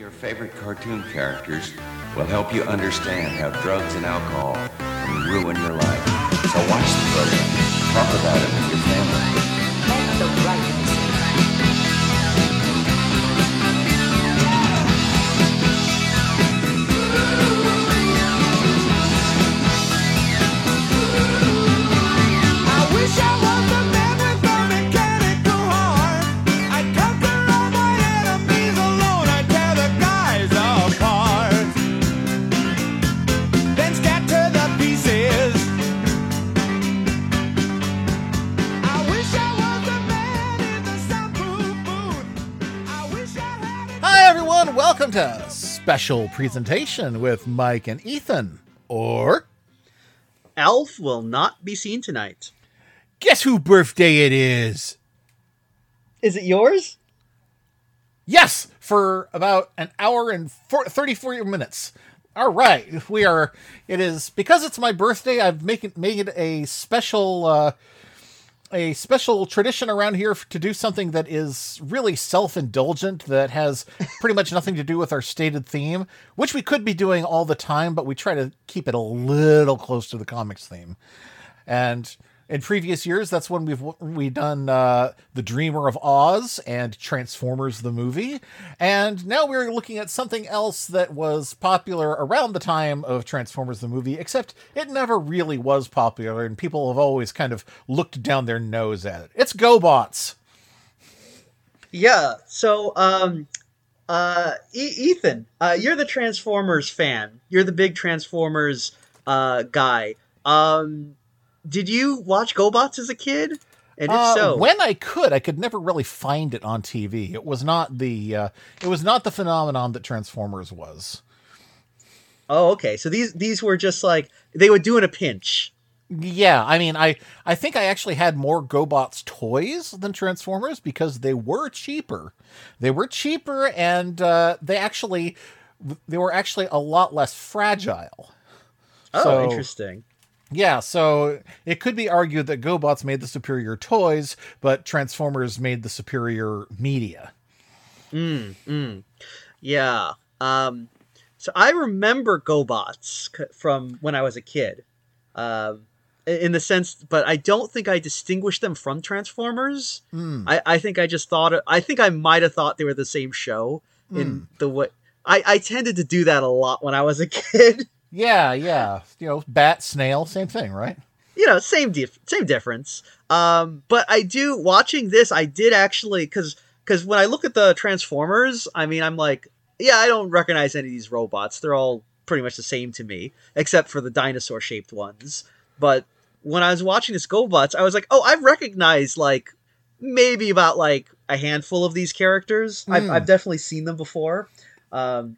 your favorite cartoon characters will help you understand how drugs and alcohol can ruin your life. So watch the program. Talk about it with your family. Make the right decision. I wish I was the man with a mechanical heart. I'd conquer all my enemies alone. I'd tear the guys apart, then scatter the pieces. I wish I was the man in the soundproof booth. I wish I had a Hi, everyone. Welcome to Special Presentation with Mike and Ethan. Or, Alf will not be seen tonight. guess whose birthday it is? Is it yours? Yes, for about an hour and 34 minutes. All right, it is, because it's my birthday, I've made it a special tradition around here to do something that is really self-indulgent, that has pretty much nothing to do with our stated theme, which we could be doing all the time, but we try to keep it a little close to the comics theme. And in previous years, that's when we've done The Dreamer of Oz and Transformers the movie. And now we're looking at something else that was popular around the time of Transformers the movie, except it never really was popular, and people have always kind of looked down their nose at it. It's GoBots. Yeah. So, Ethan, you're the Transformers fan. You're the big Transformers guy. Did you watch GoBots as a kid? And if so, When I could never really find it on TV. It was not the phenomenon that Transformers was. oh, okay. So these were just like they would do in a pinch. Yeah, I mean, I think I actually had more GoBots toys than Transformers because they were cheaper. They were cheaper, and they were actually a lot less fragile. Oh, So- interesting. Yeah, so it could be argued that GoBots made the superior toys, but Transformers made the superior media. Yeah. So I remember GoBots from when I was a kid. In the sense, but I don't think I distinguished them from Transformers. I think I just thought, I think I might have thought they were the same show in the way. I tended to do that a lot when I was a kid. Yeah. You know, bat, snail, same thing, right? You know, same difference. But watching this, I did actually, because when I look at the Transformers, I mean, I'm like, yeah, I don't recognize any of these robots. They're all pretty much the same to me, except for the dinosaur-shaped ones. But when I was watching this GoBots, I was like, oh, I recognize, like, maybe about, like, a handful of these characters. I've definitely seen them before. So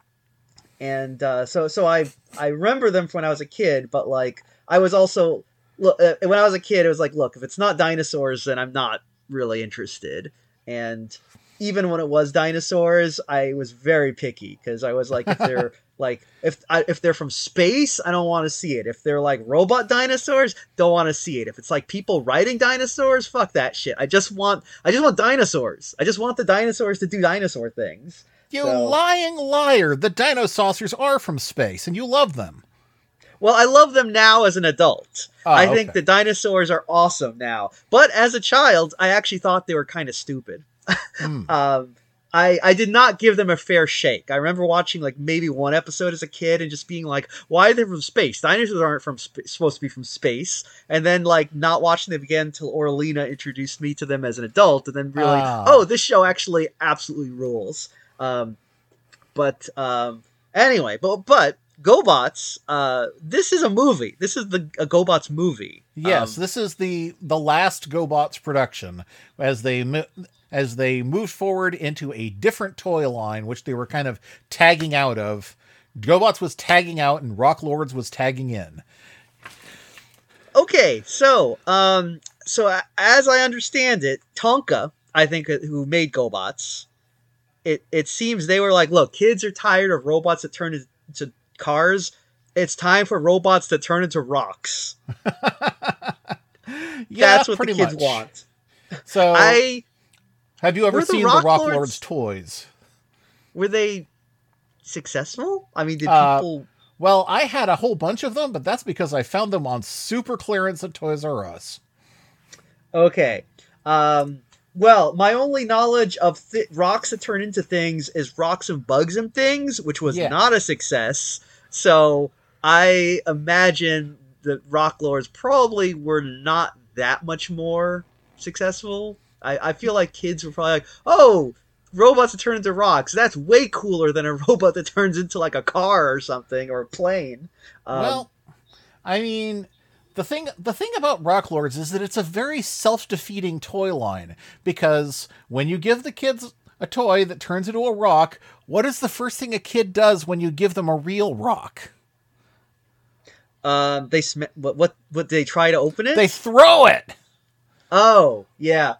I remember them from when I was a kid, but, like, I was also... when I was a kid, it was like, look, if it's not dinosaurs, then I'm not really interested. And even when it was dinosaurs, I was very picky, because I was like, if they're... Like, if they're from space, I don't want to see it. If they're, like, robot dinosaurs, don't want to see it. If it's, like, people riding dinosaurs, fuck that shit. I just want dinosaurs. I just want the dinosaurs to do dinosaur things. You lying liar! The dinosaurs are from space, and you love them. Well, I love them now as an adult. Oh, I think okay. the dinosaurs are awesome now. But as a child, I actually thought they were kind of stupid. I did not give them a fair shake. I remember watching like maybe one episode as a kid and just being like, why are they from space? Dinosaurs aren't supposed to be from space. And then like not watching them again until Orlina introduced me to them as an adult, and then really, oh, this show actually absolutely rules. Anyway, but GoBots, this is a movie. This is a GoBots movie. Yes, this is the last GoBots production as they moved forward into a different toy line, which they were kind of tagging out of. GoBots was tagging out, and Rock Lords was tagging in. Okay, so as I understand it, Tonka, I think, who made GoBots, it seems they were like, look, kids are tired of robots that turn into cars. It's time for robots that turn into rocks. Yeah, that's what the pretty kids much. want. So, have you ever Were the seen Rock the Rock Lords- Lords toys? Were they successful? I mean, did Uh, people? Well, I had a whole bunch of them, but that's because I found them on super clearance at Toys R Us. Okay. Well, my only knowledge of rocks that turn into things is Rocks and Bugs and Things, which was Yeah. not a success. So I imagine the Rock Lords probably were not that much more successful. I feel like kids were probably like, oh, robots that turn into rocks. That's way cooler than a robot that turns into like a car or something or a plane. Well, I mean, the thing about Rock Lords is that it's a very self-defeating toy line, because when you give the kids a toy that turns into a rock, what is the first thing a kid does when you give them a real rock? What they try to open it? They throw it. Oh, yeah.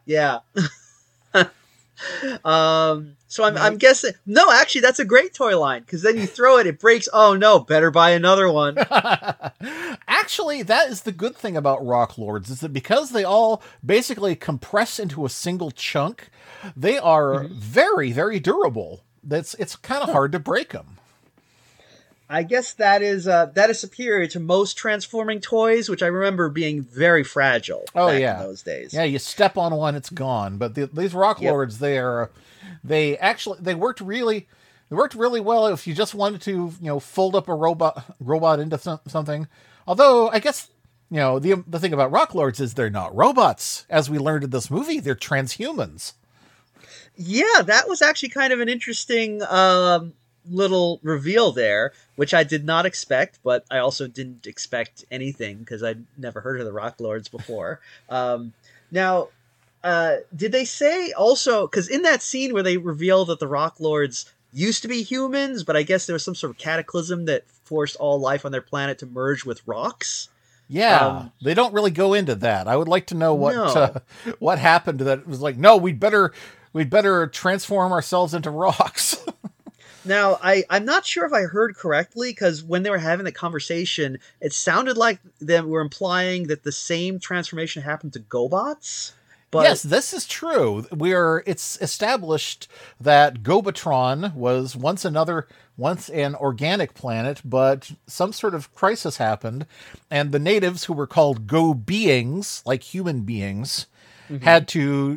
So I'm guessing. No, actually, that's a great toy line, because then you throw it, it breaks. Oh no, better buy another one. Actually, that is the good thing about Rock Lords, is that because they all basically compress into a single chunk, they are very, very durable. It's kind of hard to break them. I guess that is superior to most transforming toys, which I remember being very fragile. Oh, back yeah. in those days. Yeah, you step on one, it's gone. But these Rock Yep. Lords, they worked really well if you just wanted to, fold up a robot into something. Although I guess, the thing about Rock Lords is they're not robots, as we learned in this movie. They're transhumans. Yeah, that was actually kind of an interesting little reveal there, which I did not expect, but I also didn't expect anything because I'd never heard of the Rock Lords before. Now, did they say also, because in that scene where they reveal that the Rock Lords used to be humans, but I guess there was some sort of cataclysm that forced all life on their planet to merge with rocks? Yeah, they don't really go into that. I would like to know No. what happened to that. It was like, no, we'd better transform ourselves into rocks. Now, I'm not sure if I heard correctly, because when they were having the conversation, it sounded like they were implying that the same transformation happened to GoBots. But Yes, this is true. It's established that Gobatron was once an organic planet, but some sort of crisis happened, and the natives, who were called Go beings, like human beings, had to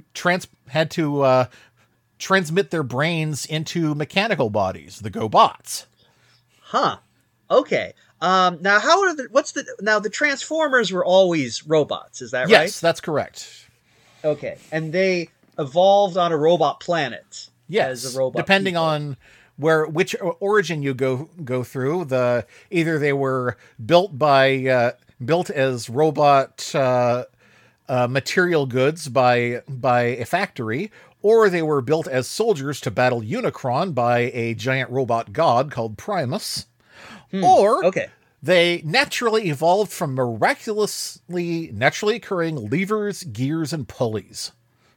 transmit their brains into mechanical bodies, the GoBots. Huh. Okay. Now, the Transformers were always robots, is that right? Yes, that's correct. Okay. And they evolved on a robot planet. Yes, As a robot depending people. on which origin you go through. Either they were built as robot material goods by a factory, or they were built as soldiers to battle Unicron by a giant robot god called Primus, or Okay. they naturally evolved from naturally occurring levers, gears, and pulleys.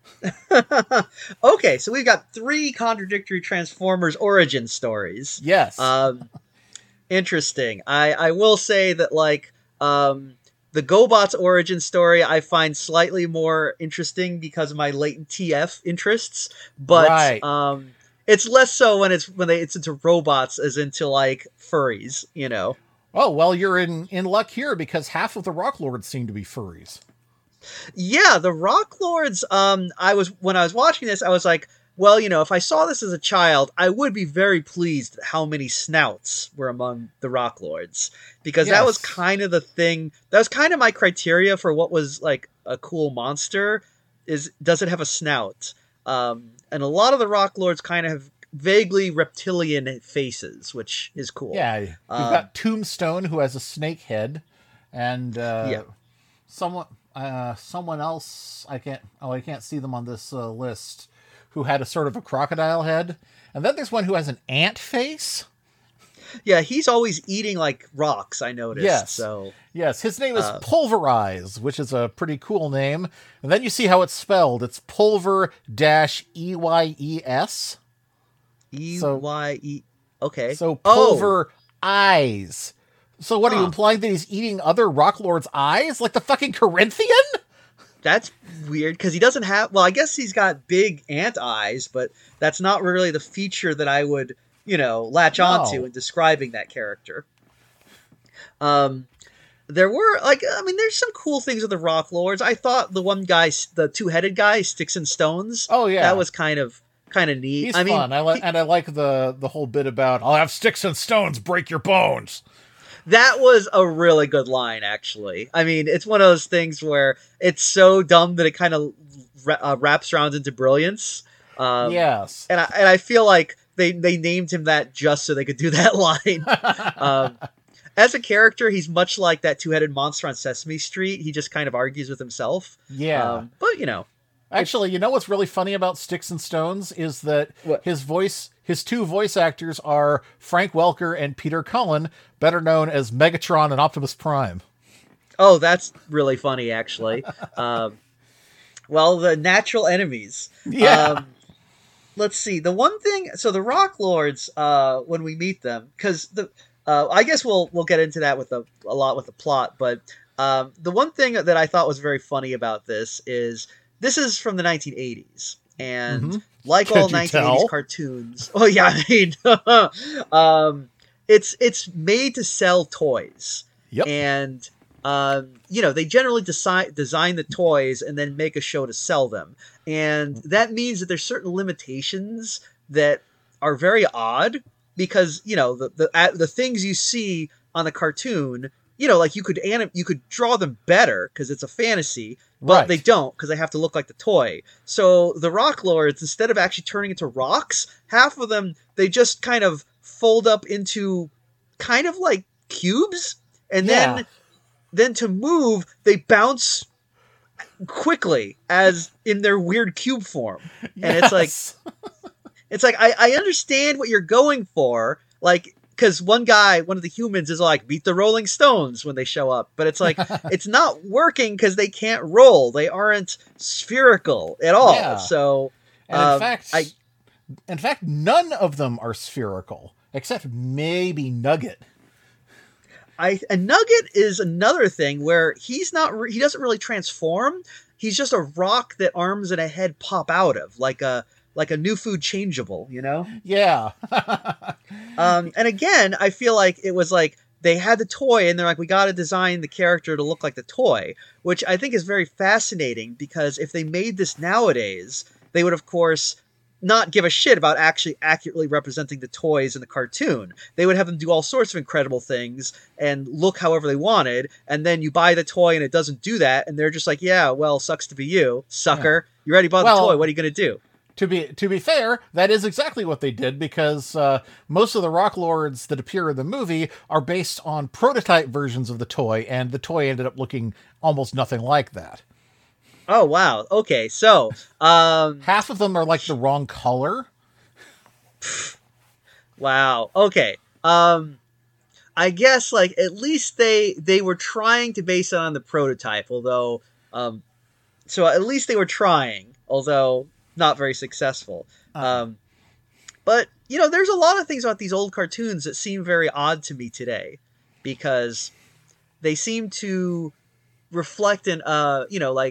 Okay, so we've got 3 contradictory Transformers origin stories. Yes. Interesting. I will say that, like, the GoBots origin story I find slightly more interesting because of my latent TF interests, but Right. it's less so when it's into robots as into like furries, Oh, well, you're in luck here, because half of the Rock Lords seem to be furries. Yeah, the Rock Lords. When I was watching this, I was like, well, if I saw this as a child, I would be very pleased at how many snouts were among the Rock Lords, because that was Yes. kind of the thing. That was kind of my criteria for what was like a cool monster. Does it have a snout? And a lot of the Rock Lords kind of have vaguely reptilian faces, which is cool. Yeah, you've got Tombstone, who has a snake head, and someone else. I can't see them on this list, who had a sort of a crocodile head, and then there's one who has an ant face. Yeah, he's always eating like rocks, I noticed. Yes. So Yes, his name is Pulverize, which is a pretty cool name. And then you see how it's spelled. It's Pulver-EYES. EYE. Okay. So Pulver Eyes. So what are you Huh. implying, that he's eating other Rock Lords' eyes, like the fucking Corinthian? That's weird because he doesn't have. Well, I guess he's got big ant eyes, but that's not really the feature that I would, latch onto in describing that character. There were there's some cool things with the Rock Lords. I thought the one guy, the two-headed guy, Sticks and Stones. Oh yeah, that was kind of neat. He's fun. I like the whole bit about I'll have sticks and stones break your bones. That was a really good line, actually. I mean, it's one of those things where it's so dumb that it kind of wraps around into brilliance. Yes, and I feel like they named him that just so they could do that line. As a character, he's much like that two-headed monster on Sesame Street. He just kind of argues with himself. Yeah. But, Actually, what's really funny about Sticks and Stones is that his two voice actors are Frank Welker and Peter Cullen, better known as Megatron and Optimus Prime. Oh, that's really funny, actually. Well, the natural enemies. Yeah. Let's see. The one thing... So the Rock Lords, when we meet them... Because I guess we'll get into that with a lot with the plot, but the one thing that I thought was very funny about this is from the 1980s, and like all 1980s cartoons. Oh yeah, I mean, it's made to sell toys. Yep. And they generally design the toys and then make a show to sell them, and that means that there's certain limitations that are very odd. Because the things you see on the cartoon, like you could draw them better because it's a fantasy, but they don't because they have to look like the toy. So the Rock Lords, instead of actually turning into rocks, half of them they just kind of fold up into kind of like cubes, and then to move they bounce quickly as in their weird cube form, and it's like. It's like, I understand what you're going for, like, because one of the humans is like, beat the Rolling Stones when they show up. But it's like, it's not working because they can't roll. They aren't spherical at all. Yeah. So, and in fact, none of them are spherical, except maybe Nugget. And Nugget is another thing where he doesn't really transform. He's just a rock that arms and a head pop out of, like a new food changeable, Yeah. And again, I feel like it was like they had the toy and they're like, we got to design the character to look like the toy, which I think is very fascinating because if they made this nowadays, they would, of course, not give a shit about actually accurately representing the toys in the cartoon. They would have them do all sorts of incredible things and look however they wanted. And then you buy the toy and it doesn't do that. And they're just like, yeah, well, sucks to be you, sucker. Yeah. You already bought the toy. What are you going to do? To be fair, that is exactly what they did because most of the Rock Lords that appear in the movie are based on prototype versions of the toy, and the toy ended up looking almost nothing like that. Oh, wow. Okay, so... half of them are like the wrong color. Wow. Okay. I guess, like, at least they were trying to base it on the prototype, although... so at least they were trying, although... not very successful. But, there's a lot of things about these old cartoons that seem very odd to me today because they seem to reflect in, a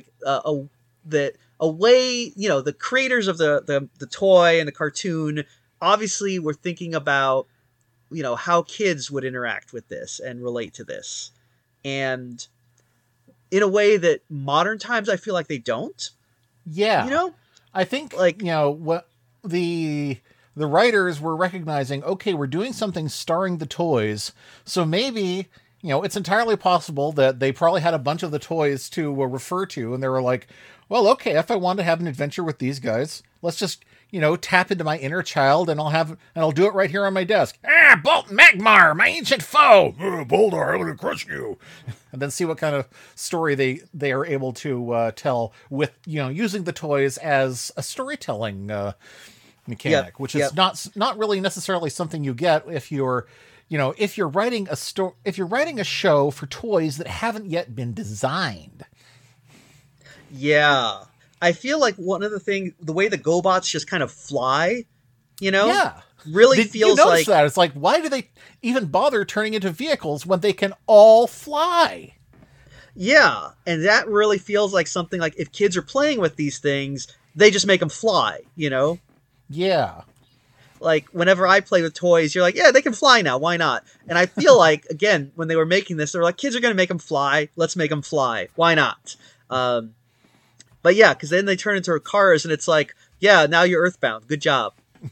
way, the creators of the toy and the cartoon obviously were thinking about, how kids would interact with this and relate to this. And in a way that modern times, I feel like they don't. Yeah. I think, what the writers were recognizing, okay, we're doing something starring the toys, so maybe, it's entirely possible that they probably had a bunch of the toys to refer to, and they were like, well, okay, if I want to have an adventure with these guys, let's just, tap into my inner child, and I'll do it right here on my desk. Bolt Magmar, my ancient foe! Boldar, I'm gonna crush you! And then see what kind of story they are able to tell with, using the toys as a storytelling mechanic, which is not really necessarily something you get if you're writing a show for toys that haven't yet been designed. Yeah. I feel like one of the way the GoBots just kind of fly, really feels like that. It's like, why do they even bother turning into vehicles when they can all fly? Yeah, and that really feels like something like if kids are playing with these things, they just make them fly, Yeah. like whenever I play with toys, you're like, yeah, they can fly now. Why not? And I feel like, again, when they were making this, they were like, kids are going to make them fly. Let's make them fly. Why not? But yeah, because then they turn into cars and it's like, yeah, now you're earthbound. Good job.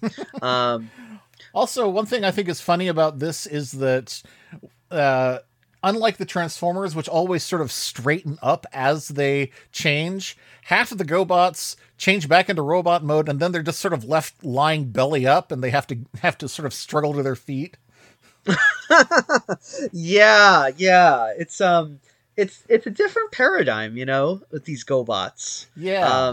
Also, one thing I think is funny about this is that, unlike the Transformers, which always sort of straighten up as they change, half of the GoBots change back into robot mode, and then they're just sort of left lying belly up, and they have to sort of struggle to their feet. Yeah. It's a different paradigm, with these GoBots. Yeah.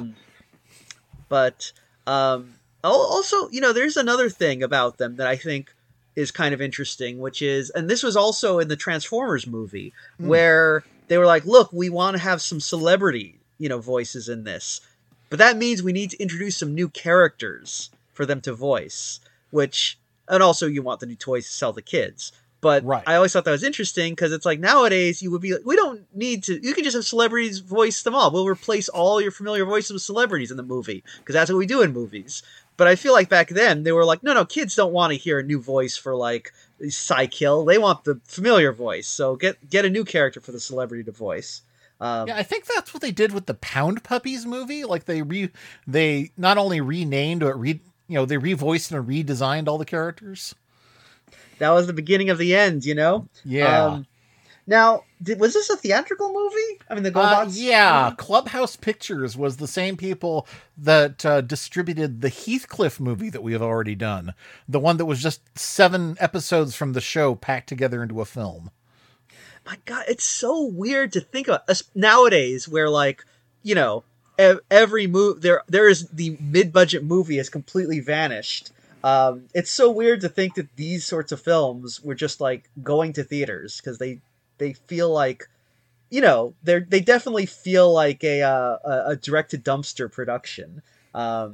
Also, there's another thing about them that I think is kind of interesting, which is, and this was also in the Transformers movie, where they were like, look, we want to have some celebrity, voices in this. But that means we need to introduce some new characters for them to voice, and also you want the new toys to sell to kids. But right. I always thought that was interesting because it's like nowadays you would be like, we don't need to, you can just have celebrities voice them all. We'll replace all your familiar voices with celebrities in the movie because that's what we do in movies. But I feel like back then they were like, no, kids don't want to hear a new voice for like Psykill. They want the familiar voice. So get a new character for the celebrity to voice. Yeah, I think that's what they did with the Pound Puppies movie. Like they not only renamed, but they revoiced and redesigned all the characters. That was the beginning of the end, Yeah. Now, was this a theatrical movie? I mean, the GoBots? Yeah, Clubhouse Pictures was the same people that distributed the Heathcliff movie that we have already done. The one that was just 7 episodes from the show packed together into a film. My God, it's so weird to think of nowadays where, like, every movie, there is the mid-budget movie has completely vanished. It's so weird to think that these sorts of films were just, like, going to theaters because they feel like, they definitely feel like a direct-to-dumpster production. Yeah,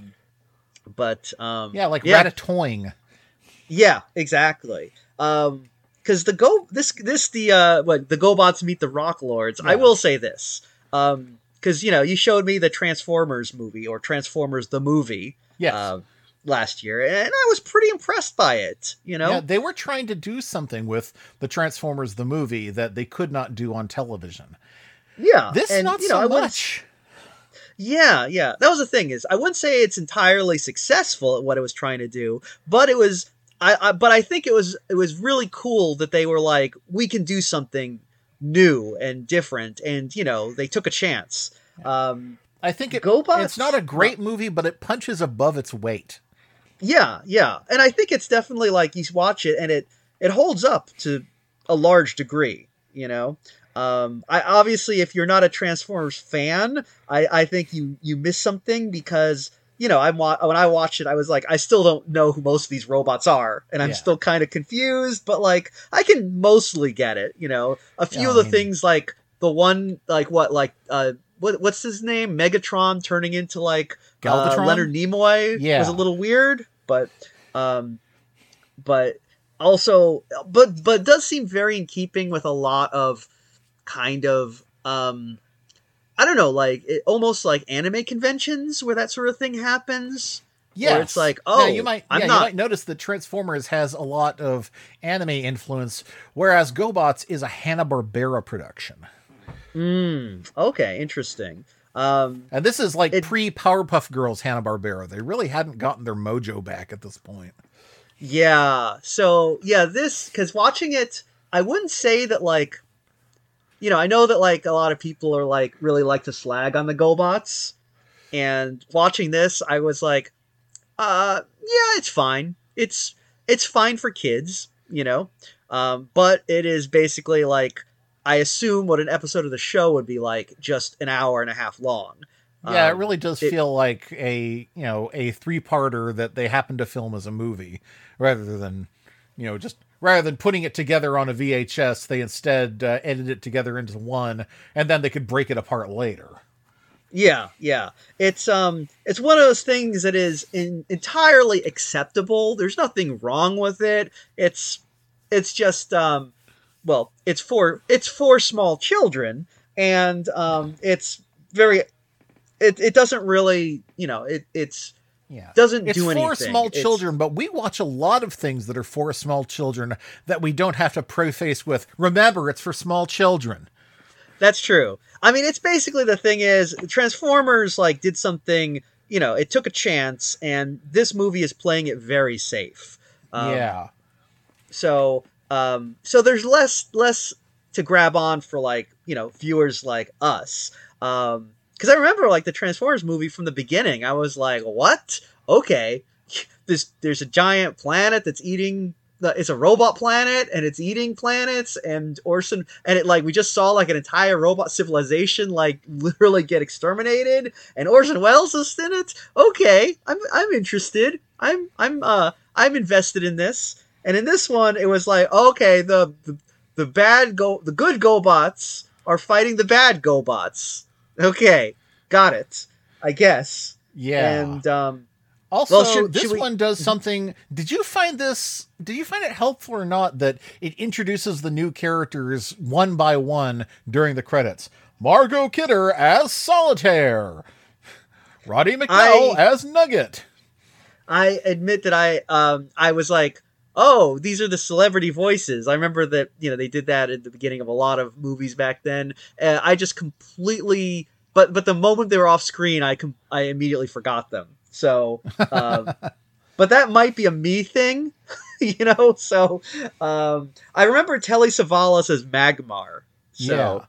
like Ratatouille. Yeah, exactly. Because the GoBots meet the Rock Lords. Yeah. I will say this, because you showed me the Transformers movie or Transformers the movie. Yes. Last year, and I was pretty impressed by it. Yeah, they were trying to do something with the Transformers the movie that they could not do on television. Yeah, this and, not so much. Yeah. That was the thing is, I wouldn't say it's entirely successful at what it was trying to do, but it was. But I think it was really cool that they were like, we can do something new and different, and they took a chance. I think it's not a great movie, but it punches above its weight. Yeah, and I think it's definitely like you watch it and it holds up to a large degree. I obviously, if you're not a Transformers fan, I think you miss something because when I watched it, I was like, I still don't know who most of these robots are, and I'm still kind of confused. But like, I can mostly get it. A few of the things like the one what's his name? Megatron turning into like Leonard Nimoy was a little weird, but also does seem very in keeping with a lot of kind of I don't know, like almost like anime conventions where that sort of thing happens. Yeah, it's like, you might notice that Transformers has a lot of anime influence, whereas GoBots is a Hanna-Barbera production. Okay, interesting. And this is like pre-Powerpuff Girls Hanna-Barbera. They really hadn't gotten their mojo back at this point. Yeah. So because watching it, I wouldn't say that like, I know that like a lot of people are like really like to slag on the GoBots, and watching this, I was like, yeah, it's fine. It's fine for kids, but it is basically like, I assume what an episode of the show would be like, just an hour and a half long. Yeah, it really does feel like a 3-parter that they happen to film as a movie, rather than putting it together on a VHS. They instead edit it together into one, and then they could break it apart later. Yeah. It's one of those things that is entirely acceptable. There's nothing wrong with it. It's just it's for small children, and it's very, it doesn't really, it's Yeah. doesn't it's do anything. for small It's- children, but we watch a lot of things that are for small children that we don't have to preface with, remember, it's for small children. That's true. I mean, it's basically the thing is Transformers like did something, you know, it took a chance, and this movie is playing it very safe. Yeah. So there's less to grab on for like, you know, viewers like us. Because I remember like the Transformers movie from the beginning, I was like, what? Okay, there's a giant planet that's eating. It's a robot planet and it's eating planets, and Orson, and it like we just saw like an entire robot civilization like literally get exterminated, and Orson Welles is in it. Okay, I'm interested. I'm invested in this. And in this one, it was like, okay, the good GoBots are fighting the bad GoBots. Okay, got it. I guess. Yeah. And Also, well, this should we- one does something. Did you find it helpful or not that it introduces the new characters one by one during the credits? Margot Kidder as Solitaire. Roddy McDowell as Nugget. I admit that I was like, oh, these are the celebrity voices. I remember that, you know, they did that at the beginning of a lot of movies back then. I just completely, but the moment they were off screen, I immediately forgot them. So, but that might be a me thing, you know? So, I remember Telly Savalas as Magmar. So,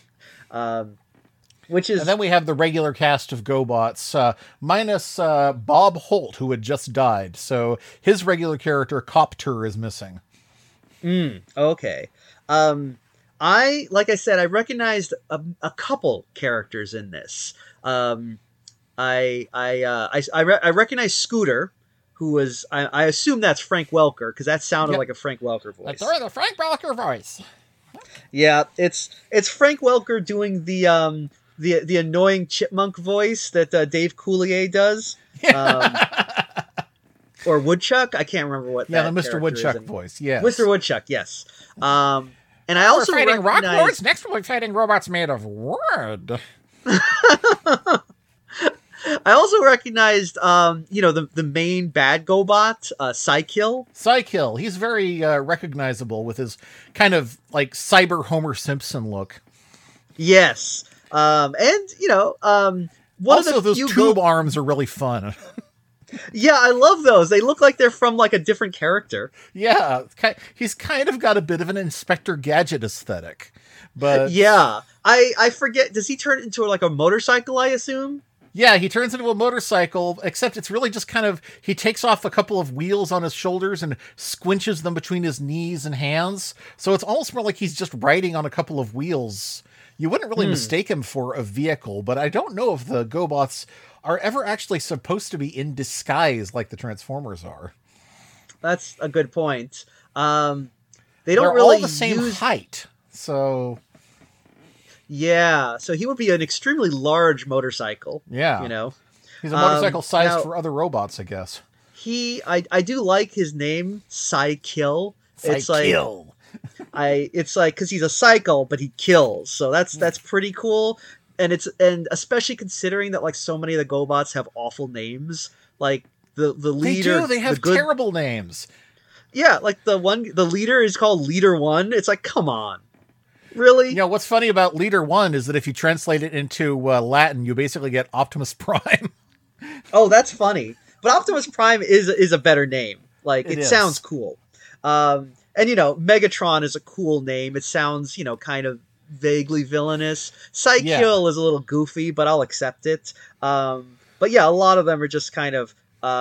which is, And then we have the regular cast of GoBots, minus Bob Holt, who had just died. So his regular character, Copter, is missing. okay. Like I said, I recognized a couple characters in this. I recognize Scooter, who was, I assume that's Frank Welker, because that sounded Yep. like a Frank Welker voice. That's the Frank Welker voice. Yeah, it's Frank Welker doing the annoying chipmunk voice that Dave Coulier does. Or Woodchuck, I can't remember what. Yeah, that the Mr. character Woodchuck is in- voice. Yes. Mr. Woodchuck, yes. And I also recognize. Next we're fighting robots made of wood. I also recognized, the main bad GoBot, Psykill. Psykill. He's very recognizable with his kind of like cyber Homer Simpson look. Yes, one Also, of the those few tube arms are really fun. Yeah, I love those. They look like they're from like a different character. Yeah, he's kind of got a bit of an Inspector Gadget aesthetic, but Yeah, I forget. Does he turn into like a motorcycle? I assume. yeah, he turns into a motorcycle, except it's really just kind of, he takes off a couple of wheels on his shoulders and squinches them between his knees and hands. So it's almost more like he's just riding on a couple of wheels. You wouldn't really mistake him for a vehicle, but I don't know if the GoBots are ever actually supposed to be in disguise like the Transformers are. That's a good point. They don't They're really all the same use. height, so Yeah, so he would be an extremely large motorcycle. yeah. You know, He's a motorcycle sized now- for other robots, I guess. I do like his name, Psykill. It's like Psykill. it's like because he's a cycle, but he kills. So that's pretty cool. And especially considering that like so many of the GoBots have awful names. Like the They leader, do. They have the good, terrible names. yeah. Like the leader is called Leader One. It's like, come on, really? You know, what's funny about Leader 1 is that if you translate it into Latin, you basically get Optimus Prime. Oh, that's funny. But Optimus Prime is a better name. Like It it is. sounds cool. And Megatron is a cool name. It sounds, kind of vaguely villainous. Psykill is a little goofy, but I'll accept it. But yeah, a lot of them are just kind of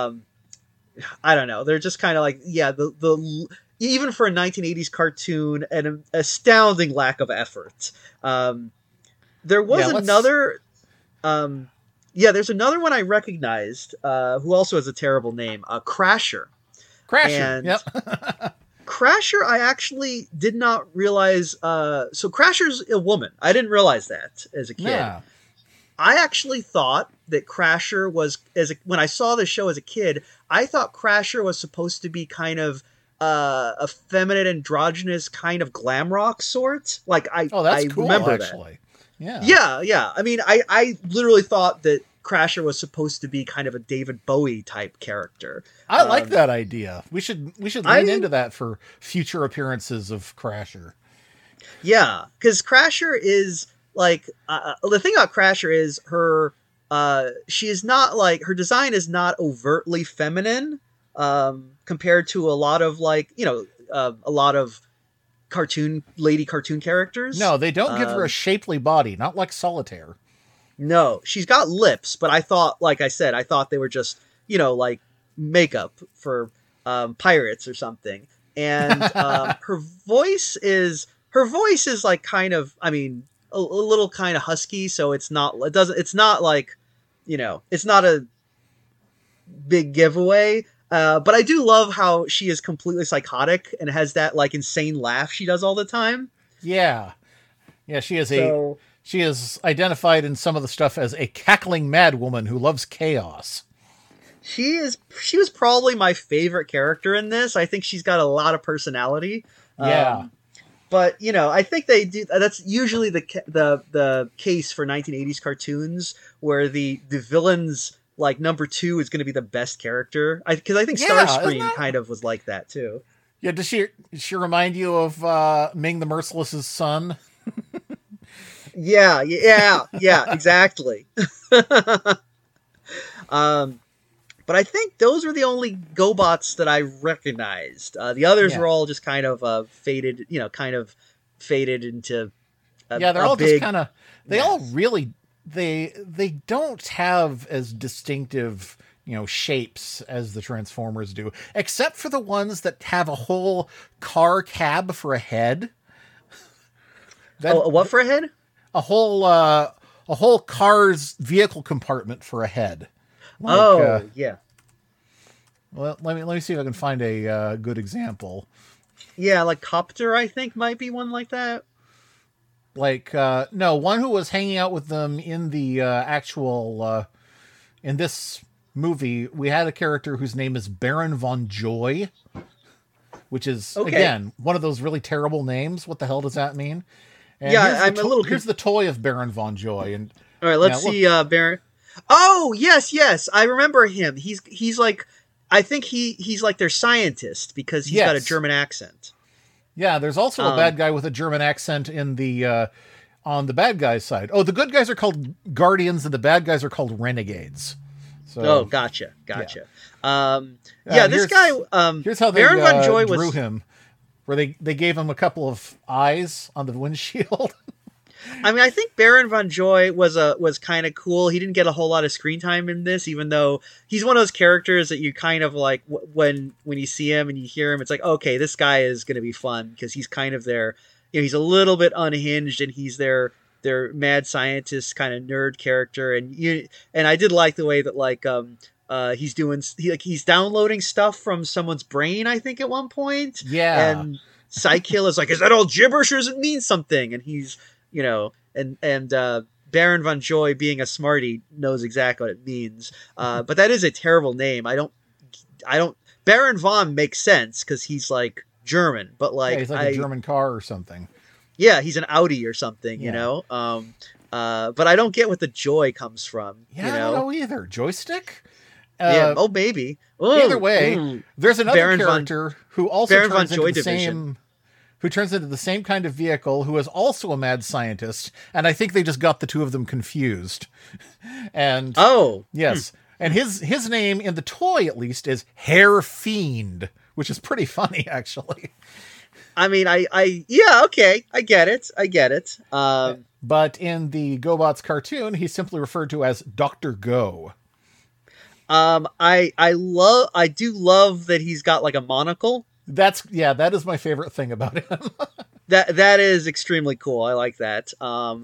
I don't know. They're just kind of like, yeah, the even for a 1980s cartoon, an astounding lack of effort. There was another there's another one I recognized who also has a terrible name, Crasher. Crasher. And- Yep. Crasher, I actually did not realize. So Crasher's a woman. I didn't realize that as a kid. Yeah. I actually thought that Crasher was when I saw the show as a kid. I thought Crasher was supposed to be kind of a feminine, androgynous kind of glam rock sort. Like Oh, that's I cool, remember actually. Yeah. that. Yeah. I mean, I literally thought that Crasher was supposed to be kind of a David Bowie type character. I like that idea. We should lean I- into that for future appearances of Crasher. Yeah, because Crasher is like the thing about Crasher is her. She is not like her design is not overtly feminine compared to a lot of like a lot of cartoon characters. No, they don't give her a shapely body, not like Solitaire. No, she's got lips, but I thought, like I said, I thought they were just like makeup for pirates or something. And her voice is like kind of, I mean, a little kind of husky, so it's not like it's not a big giveaway. But I do love how she is completely psychotic and has that like insane laugh she does all the time. Yeah. Yeah, she is identified in some of the stuff as a cackling mad woman who loves chaos. She was probably my favorite character in this. I think she's got a lot of personality. Yeah. But I think they do. That's usually the case for 1980s cartoons, where the villains like number 2 is going to be the best character. Because I think Starscream kind of was like that too. Yeah, does she remind you of Ming the Merciless's son? Yeah, exactly. But I think those were the only GoBots that I recognized. The others were all just kind of faded, kind of faded into. They're all just kind of. They all really they don't have as distinctive shapes as the Transformers do, except for the ones that have a whole car cab for a head. What for a head? A whole car's vehicle compartment for a head. Like, yeah. Well, let me see if I can find a good example. Yeah, like Copter, I think might be one like that. Like no, one who was hanging out with them in the actual in this movie. We had a character whose name is Baron Von Joy, which is again one of those really terrible names. What the hell does that mean? And I'm a little. Here's the toy of Baron Von Joy, and all right, let's see. Baron. Oh yes, I remember him. He's like, I think he's like their scientist because he's got a German accent. Yeah, there's also a bad guy with a German accent in the on the bad guys' side. Oh, the good guys are called Guardians, and the bad guys are called Renegades. So, gotcha. Yeah. This guy. Here's how they Baron Von Joy drew him, where they gave him a couple of eyes on the windshield. I mean, I think Baron Von Joy was kind of cool. He didn't get a whole lot of screen time in this, even though he's one of those characters that you kind of like when you see him and you hear him, it's like, okay, this guy is going to be fun because he's kind of their, he's a little bit unhinged and he's their mad scientist kind of nerd character. And I did like the way that like he's downloading stuff from someone's brain, I think at one point. Yeah. And Psykill is like, is that all gibberish or does it mean something? And he's and Baron Von Joy, being a smarty, knows exactly what it means. But that is a terrible name. I don't. Baron Von makes sense because he's like German, but like he's like a German car or something. Yeah, he's an Audi or something, you know. But I don't get what the joy comes from. Yeah, I don't know either. Joystick. Yeah. Oh, maybe. Ooh, either way, there's another character who also Baron turns Von Joy into the division. same. Who turns into the same kind of vehicle, who is also a mad scientist, and I think they just got the two of them confused. And yes, and his name in the toy at least is Hair Fiend, which is pretty funny actually. I mean, okay, I get it. But in the GoBots cartoon, he's simply referred to as Dr. Go. I do love that he's got like a monocle. That is my favorite thing about him. that is extremely cool. I like that.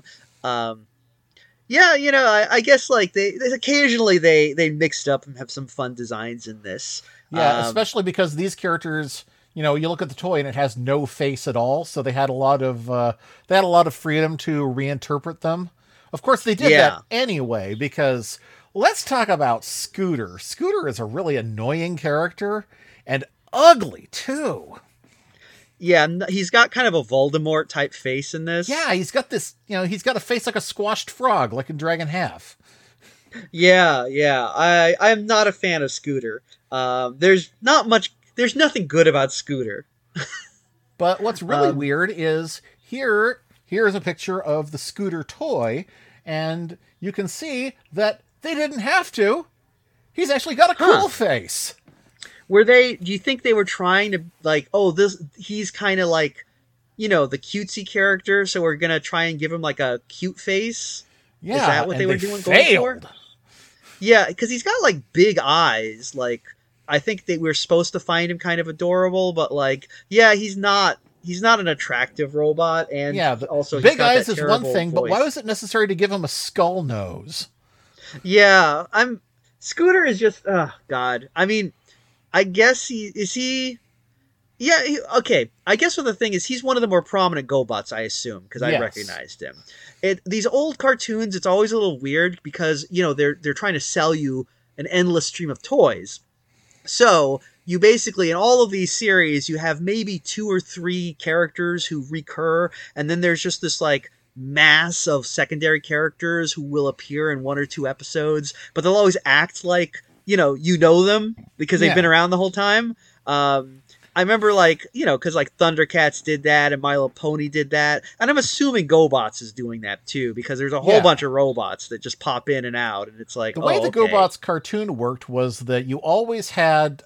I guess like they occasionally they mixed up and have some fun designs in this. Yeah, especially because these characters, you look at the toy and it has no face at all, so they had a lot of freedom to reinterpret them. Of course, they did that anyway, because let's talk about Scooter. Scooter is a really annoying character and ugly too. Yeah, he's got kind of a Voldemort type face in this. Yeah, he's got this, he's got a face like a squashed frog, like in Dragon Half. Yeah. I'm not a fan of Scooter. There's nothing good about Scooter. But what's really Um, weird is here's a picture of the Scooter toy, and you can see that they didn't have to. He's actually got a Huh. cool face. do you think they were trying to like, oh, he's kind of like, the cutesy character, so we're gonna try and give him like a cute face? Yeah, that what and they were going for? failed. Yeah, because he's got like big eyes. Like, I think they were supposed to find him kind of adorable, but like, yeah, he's not. He's not an attractive robot, and Yeah, also he's big got eyes that is one terrible thing, but why voice. was it necessary to give him a skull nose? Yeah, Scooter is just, oh god. I mean, I guess he. Yeah, okay. I guess what the thing is, he's one of the more prominent GoBots, I assume, because I Yes. recognized him. These old cartoons, it's always a little weird because they're trying to sell you an endless stream of toys. So you basically, in all of these series, you have maybe 2 or 3 characters who recur, and then there's just this like mass of secondary characters who will appear in 1 or 2 episodes, but they'll always act like them because they've Yeah. been around the whole time. I remember because like Thundercats did that and My Little Pony did that, and I'm assuming GoBots is doing that too because there's a whole Yeah. bunch of robots that just pop in and out, and it's like The way oh, the okay. GoBots cartoon worked was that you always had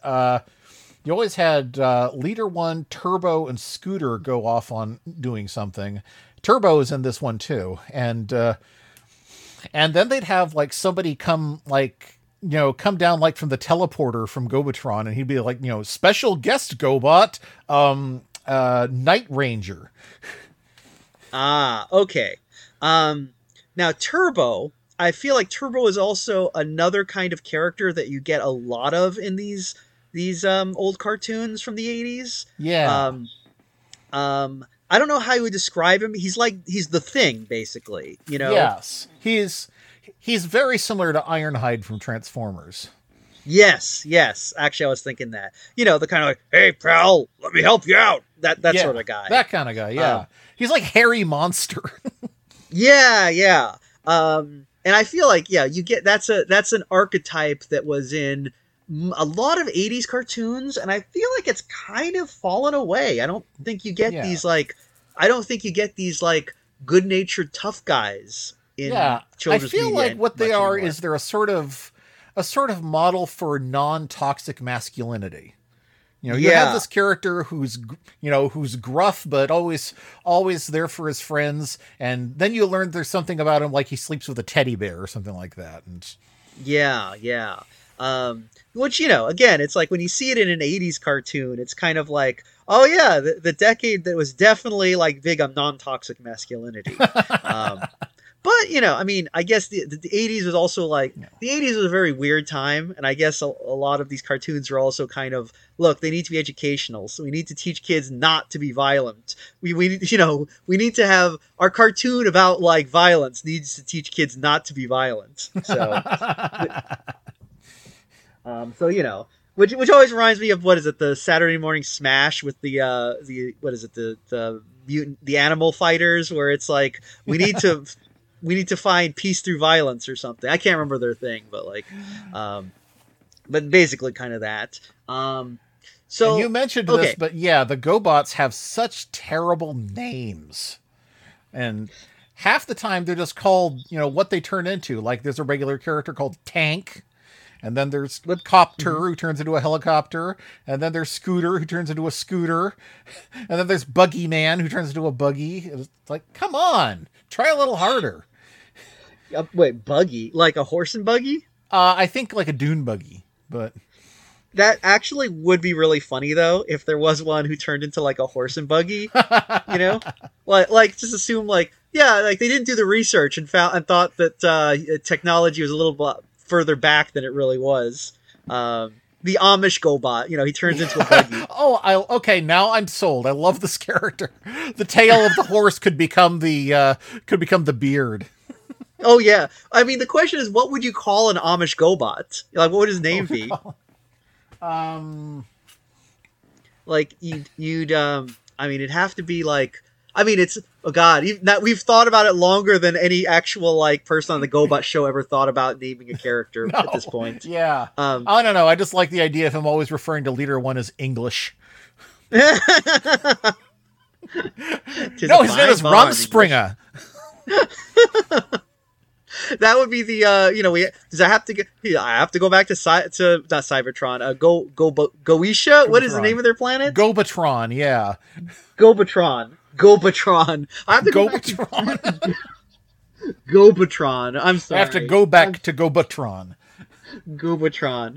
Leader One, Turbo, and Scooter go off on doing something. Turbo is in this one too, and then they'd have like somebody come down like from the teleporter from Gobatron, and he'd be like, special guest GoBot, Night Ranger. Ah, okay. Now Turbo, I feel like Turbo is also another kind of character that you get a lot of in these old cartoons from the 80s. Yeah. I don't know how you would describe him. He's the Thing, basically. Yes. He's very similar to Ironhide from Transformers. Yes. Actually, I was thinking that. The kind of like, hey pal, let me help you out. That Yeah, sort of guy. That kind of guy, yeah. He's like Hairy Monster. Yeah. And I feel like you get that's an archetype that was in a lot of 80s cartoons, and I feel like it's kind of fallen away. I don't think you get Yeah. these like good-natured tough guys in I children's feel media like what they much are anymore. is they're a sort of model for non-toxic masculinity. You Yeah. have this character who's gruff but always there for his friends, and then you learn there's something about him like he sleeps with a teddy bear or something like that. And Yeah. Which, again, it's like when you see it in an 80s cartoon, it's kind of like, oh yeah, the decade that was definitely like big on non-toxic masculinity. But, I mean, I guess the 80s was also like, the 80s was a very weird time. And I guess a lot of these cartoons are also kind of, look, they need to be educational. So we need to teach kids not to be violent. We need to have our cartoon about like violence needs to teach kids not to be violent. So, which always reminds me of, what is it? The Saturday Morning Smash with the mutant, the animal fighters, where it's like, we need to find peace through violence or something. I can't remember their thing, but like, but basically kind of that. So and you mentioned okay. this, but yeah, the GoBots have such terrible names, and half the time they're just called, what they turn into. Like there's a regular character called Tank, and then there's Copter who turns into a helicopter, and then there's Scooter who turns into a scooter, and then there's Buggy Man who turns into a buggy. It's like, come on, try a little harder. Wait, buggy? Like a horse and buggy? I think like a dune buggy, but That actually would be really funny, though, if there was one who turned into like a horse and buggy. Like just assume like, yeah, like they didn't do the research and thought that technology was a little bit further back than it really was. The Amish GoBot, he turns into a buggy. Okay, now I'm sold. I love this character. The tail of the horse could become the beard. Oh yeah, I mean the question is, what would you call an Amish GoBot? Like, what would his name be? Like you'd I mean, it'd have to be like, I mean, it's God. We've thought about it longer than any actual like person on the GoBot show ever thought about naming a character at this point. Yeah. I don't know. I just like the idea of him always referring to Leader One as English. No, his name is Rumspringa. That would be the I have to go back to not Cybertron. Goetia. What is the name of their planet? Gobatron. Yeah. Gobatron. I have to go back to Gobatron. I'm sorry. I have to go back to Gobatron. Gobatron.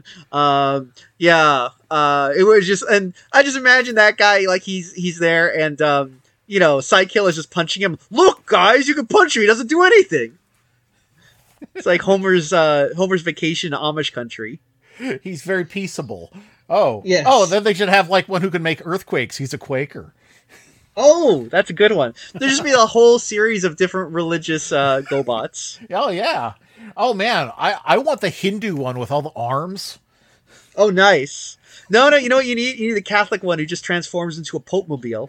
It was just, and I just imagine that guy like he's there, and Sidekill is just punching him. Look, guys, you can punch him. He doesn't do anything. It's like Homer's vacation to Amish country. He's very peaceable. Oh, yes. Oh, then they should have like one who can make earthquakes. He's a Quaker. Oh, that's a good one. There'd just be a whole series of different religious GoBots. Oh, yeah. Oh, man. I want the Hindu one with all the arms. Oh, nice. No, you know what you need? You need the Catholic one who just transforms into a Pope-mobile.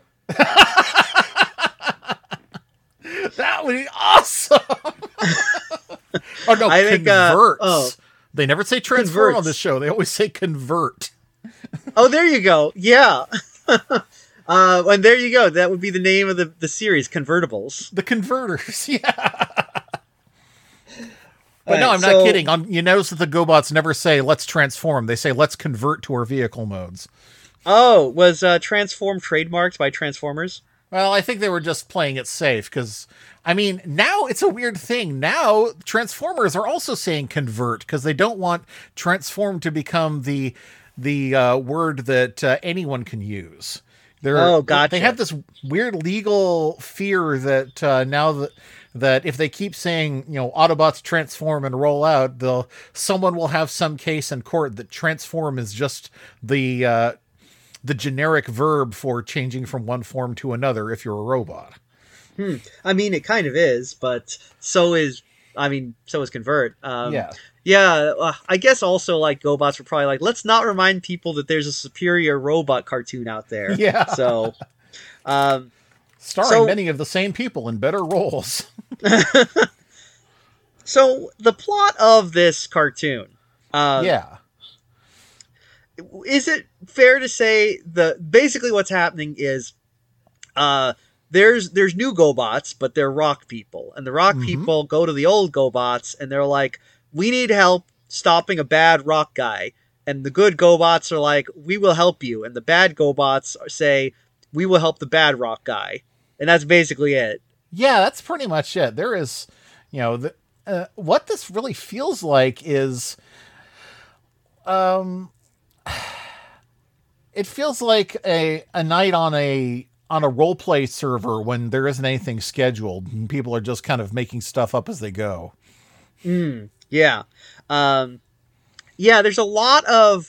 That would be awesome. Oh, no, I think, converts. They never say transform converts on this show. They always say convert. Oh, there you go. Yeah. And there you go. That would be the name of the series, Convertibles. The Converters, yeah. But no, I'm not kidding. You notice that the GoBots never say, let's transform. They say, let's convert to our vehicle modes. Oh, was Transform trademarked by Transformers? Well, I think they were just playing it safe because, I mean, now it's a weird thing. Now Transformers are also saying convert because they don't want transform to become the word that anyone can use. Gotcha. They have this weird legal fear that now that if they keep saying, Autobots transform and roll out, someone will have some case in court that transform is just the generic verb for changing from one form to another if you're a robot. I mean, it kind of is, but so is convert. I guess also like GoBots were probably like, let's not remind people that there's a superior robot cartoon out there. Yeah. So, starring many of the same people in better roles. So the plot of this cartoon, is it fair to say basically what's happening is, there's new GoBots, but they're rock people, and the rock people go to the old GoBots and they're like, we need help stopping a bad rock guy. And the good GoBots are like, we will help you. And the bad GoBots say, we will help the bad rock guy. And that's basically it. Yeah, that's pretty much it. There is, what this really feels like is, it feels like a night on a roleplay server when there isn't anything scheduled and people are just kind of making stuff up as they go. Yeah. There's a lot of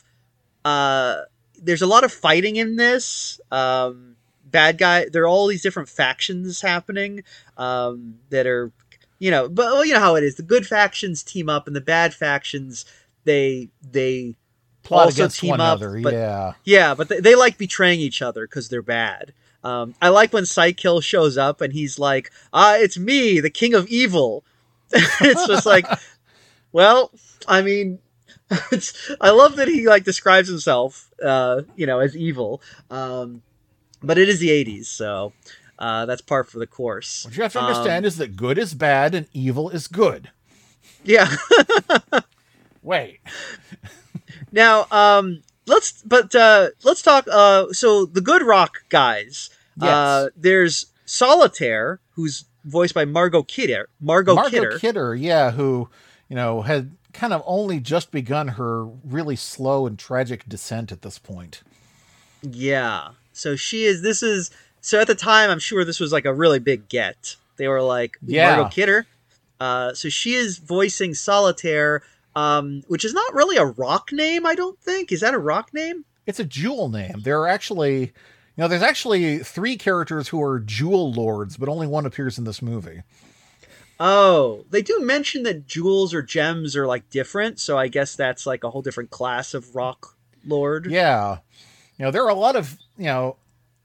fighting in this. Bad guy. There are all these different factions happening, that are, but you know how it is. The good factions team up and the bad factions, they plot also against team one up. another. But, but they like betraying each other because they're bad. I like when Sidekill shows up and he's like, it's me, the king of evil. It's just like, well, I mean, I love that he like describes himself, as evil. But it is the 80s, so that's par for the course. What you have to understand is that good is bad and evil is good. Yeah. Wait. Now, let's talk. So the good rock guys. Yes. There's Solitaire, who's voiced by Margot Kidder. Margot Kidder, yeah, who had kind of only just begun her really slow and tragic descent at this point. Yeah. So so at the time, I'm sure this was like a really big get. They were like, Margot Kidder. So she is voicing Solitaire, which is not really a rock name, I don't think. Is that a rock name? It's a jewel name. There are actually, there's actually 3 characters who are jewel lords, but only one appears in this movie. Oh, they do mention that jewels or gems are like different. So I guess that's like a whole different class of rock lord. Yeah. There are a lot of,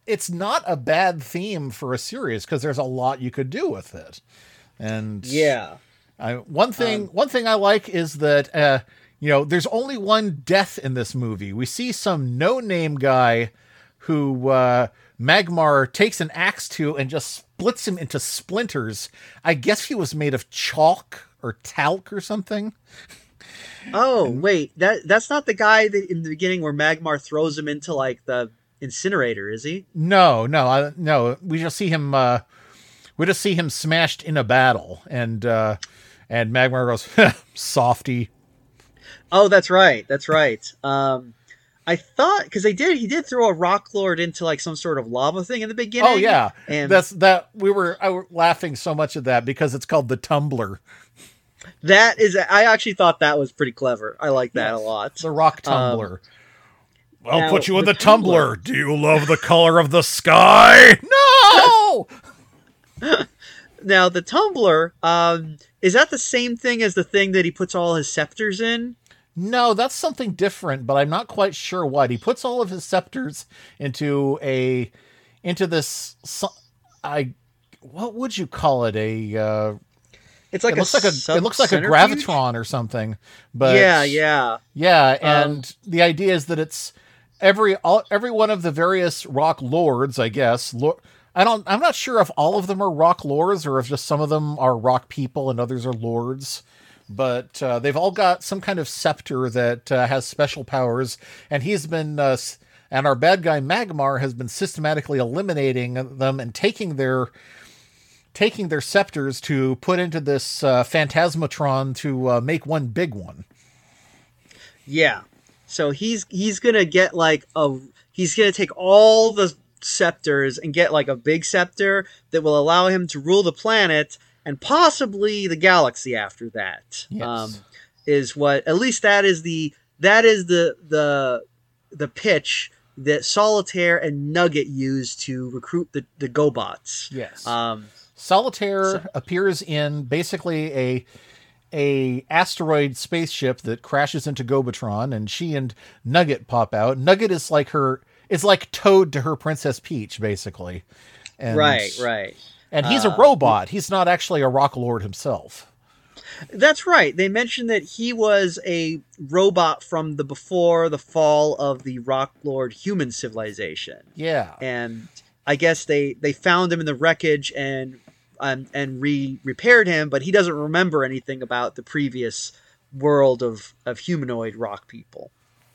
it's not a bad theme for a series because there's a lot you could do with it. And Yeah. one thing I like is that there's only one death in this movie. We see some no-name guy who Magmar takes an axe to and just splits him into splinters. I guess he was made of chalk or talc or something. Oh, wait, that's not the guy that in the beginning where Magmar throws him into like the incinerator, is he? No. We just see him. We just see him smashed in a battle, and Magmar goes, "Softy." Oh, that's right. I thought because he did throw a rock lord into like some sort of lava thing in the beginning. Oh yeah, and I were laughing so much at that because it's called the tumbler, that is. I actually thought that was pretty clever. I like that a lot. the rock tumbler. I'll now, put you in the the tumbler. Do you love the color of the sky? No. Now the tumbler, is that the same thing as the thing that he puts all his scepters in? No, that's something different, but I'm not quite sure what. He puts all of his scepters into this. What would you call it? It's like it looks like a gravitron or something. But yeah. And the idea is that it's every one of the various rock lords, I guess. I'm not sure if all of them are rock lords or if just some of them are rock people and others are lords. But they've all got some kind of scepter that has special powers, and he's been and our bad guy Magmar has been systematically eliminating them and taking their scepters to put into this phantasmatron to make one big one. Yeah. So he's gonna get he's gonna take all the scepters and get like a big scepter that will allow him to rule the planet and possibly the galaxy after that. Yes. Is what at least that is the pitch that Solitaire and Nugget use to recruit the GoBots. Yes. Solitaire appears in basically a asteroid spaceship that crashes into Gobatron, and she and Nugget pop out. Nugget is like Toad to her Princess Peach, basically. And, right. And he's a robot. He's not actually a rock lord himself. That's right. They mentioned that he was a robot from the fall of the rock lord human civilization. Yeah. And I guess they found him in the wreckage and repaired him, but he doesn't remember anything about the previous world of humanoid rock people.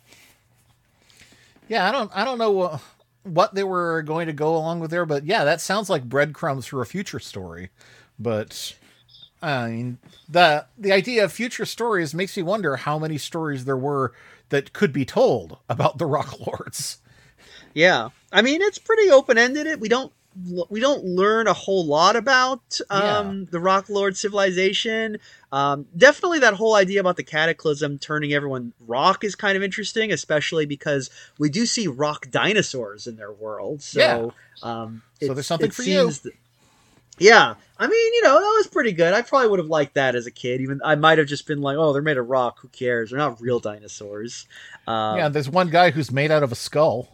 Yeah, I don't know what they were going to go along with there, but yeah, that sounds like breadcrumbs for a future story. But I mean, the idea of future stories makes me wonder how many stories there were that could be told about the Rock Lords. Yeah, I mean, it's pretty open-ended. We don't learn a whole lot about the Rock Lord civilization. Definitely that whole idea about the cataclysm turning everyone rock is kind of interesting, especially because we do see rock dinosaurs in their world. So, so there's something for you. Yeah. I mean, that was pretty good. I probably would have liked that as a kid. Even I might have just been like, oh, they're made of rock. Who cares? They're not real dinosaurs. There's one guy who's made out of a skull.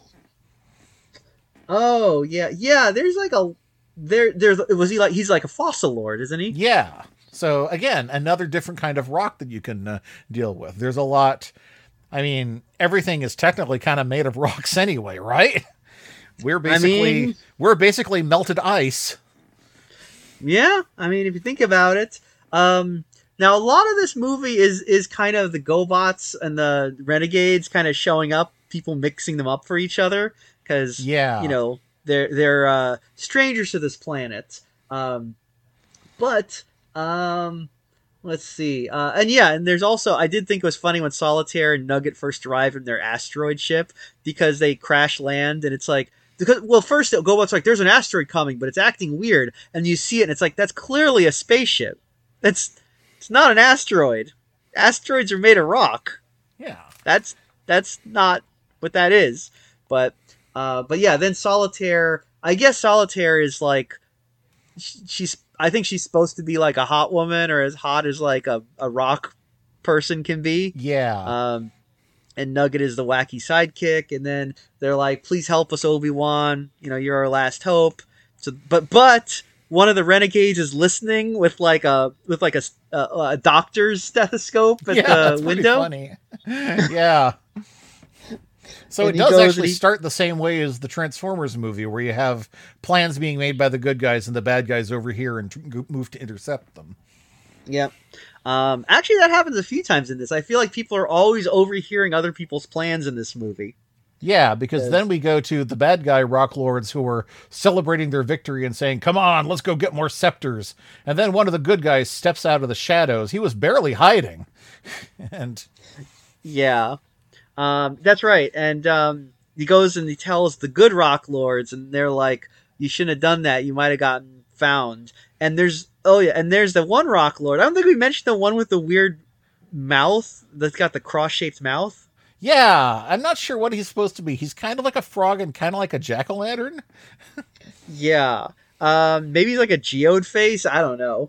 Oh yeah. There's like he's like a fossil lord, isn't he? Yeah. So again, another different kind of rock that you can deal with. There's a lot. I mean, everything is technically kind of made of rocks anyway, right? We're basically melted ice. Yeah, I mean, if you think about it. Now, a lot of this movie is kind of the GoBots and the Renegades kind of showing up, people mixing them up for each other. Because, they're strangers to this planet. Let's see. And there's also, I did think it was funny when Solitaire and Nugget first arrive in their asteroid ship, because they crash land, and it's like, first GoBot's like, there's an asteroid coming, but it's acting weird, and you see it, and it's like, that's clearly a spaceship. It's not an asteroid. Asteroids are made of rock. Yeah. That's not what that is. But yeah, then Solitaire, I guess Solitaire is like, I think she's supposed to be like a hot woman, or as hot as like a rock person can be. Yeah. and Nugget is the wacky sidekick, and then they're like, "Please help us, Obi-Wan. You know, you're our last hope." So, but one of the renegades is listening with like a doctor's stethoscope at that's the pretty window. funny. Yeah. So And it he does goes actually and he- start the same way as the Transformers movie, where you have plans being made by the good guys and the bad guys over here and move to intercept them. Yep. Actually, that happens a few times in this. I feel like people are always overhearing other people's plans in this movie. Yeah, because then we go to the bad guy Rock Lords who are celebrating their victory and saying, "Come on, let's go get more scepters." And then one of the good guys steps out of the shadows. He was barely hiding. And Yeah. That's right. And he goes and he tells the good Rock Lords, and they're like, "You shouldn't have done that. You might have gotten found." And there's the one Rock Lord. I don't think we mentioned the one with the weird mouth that's got the cross-shaped mouth. yeah, I'm not sure what he's supposed to be. He's kind of like a frog and kind of like a jack-o'-lantern. Yeah. Maybe he's like a geode face. I don't know.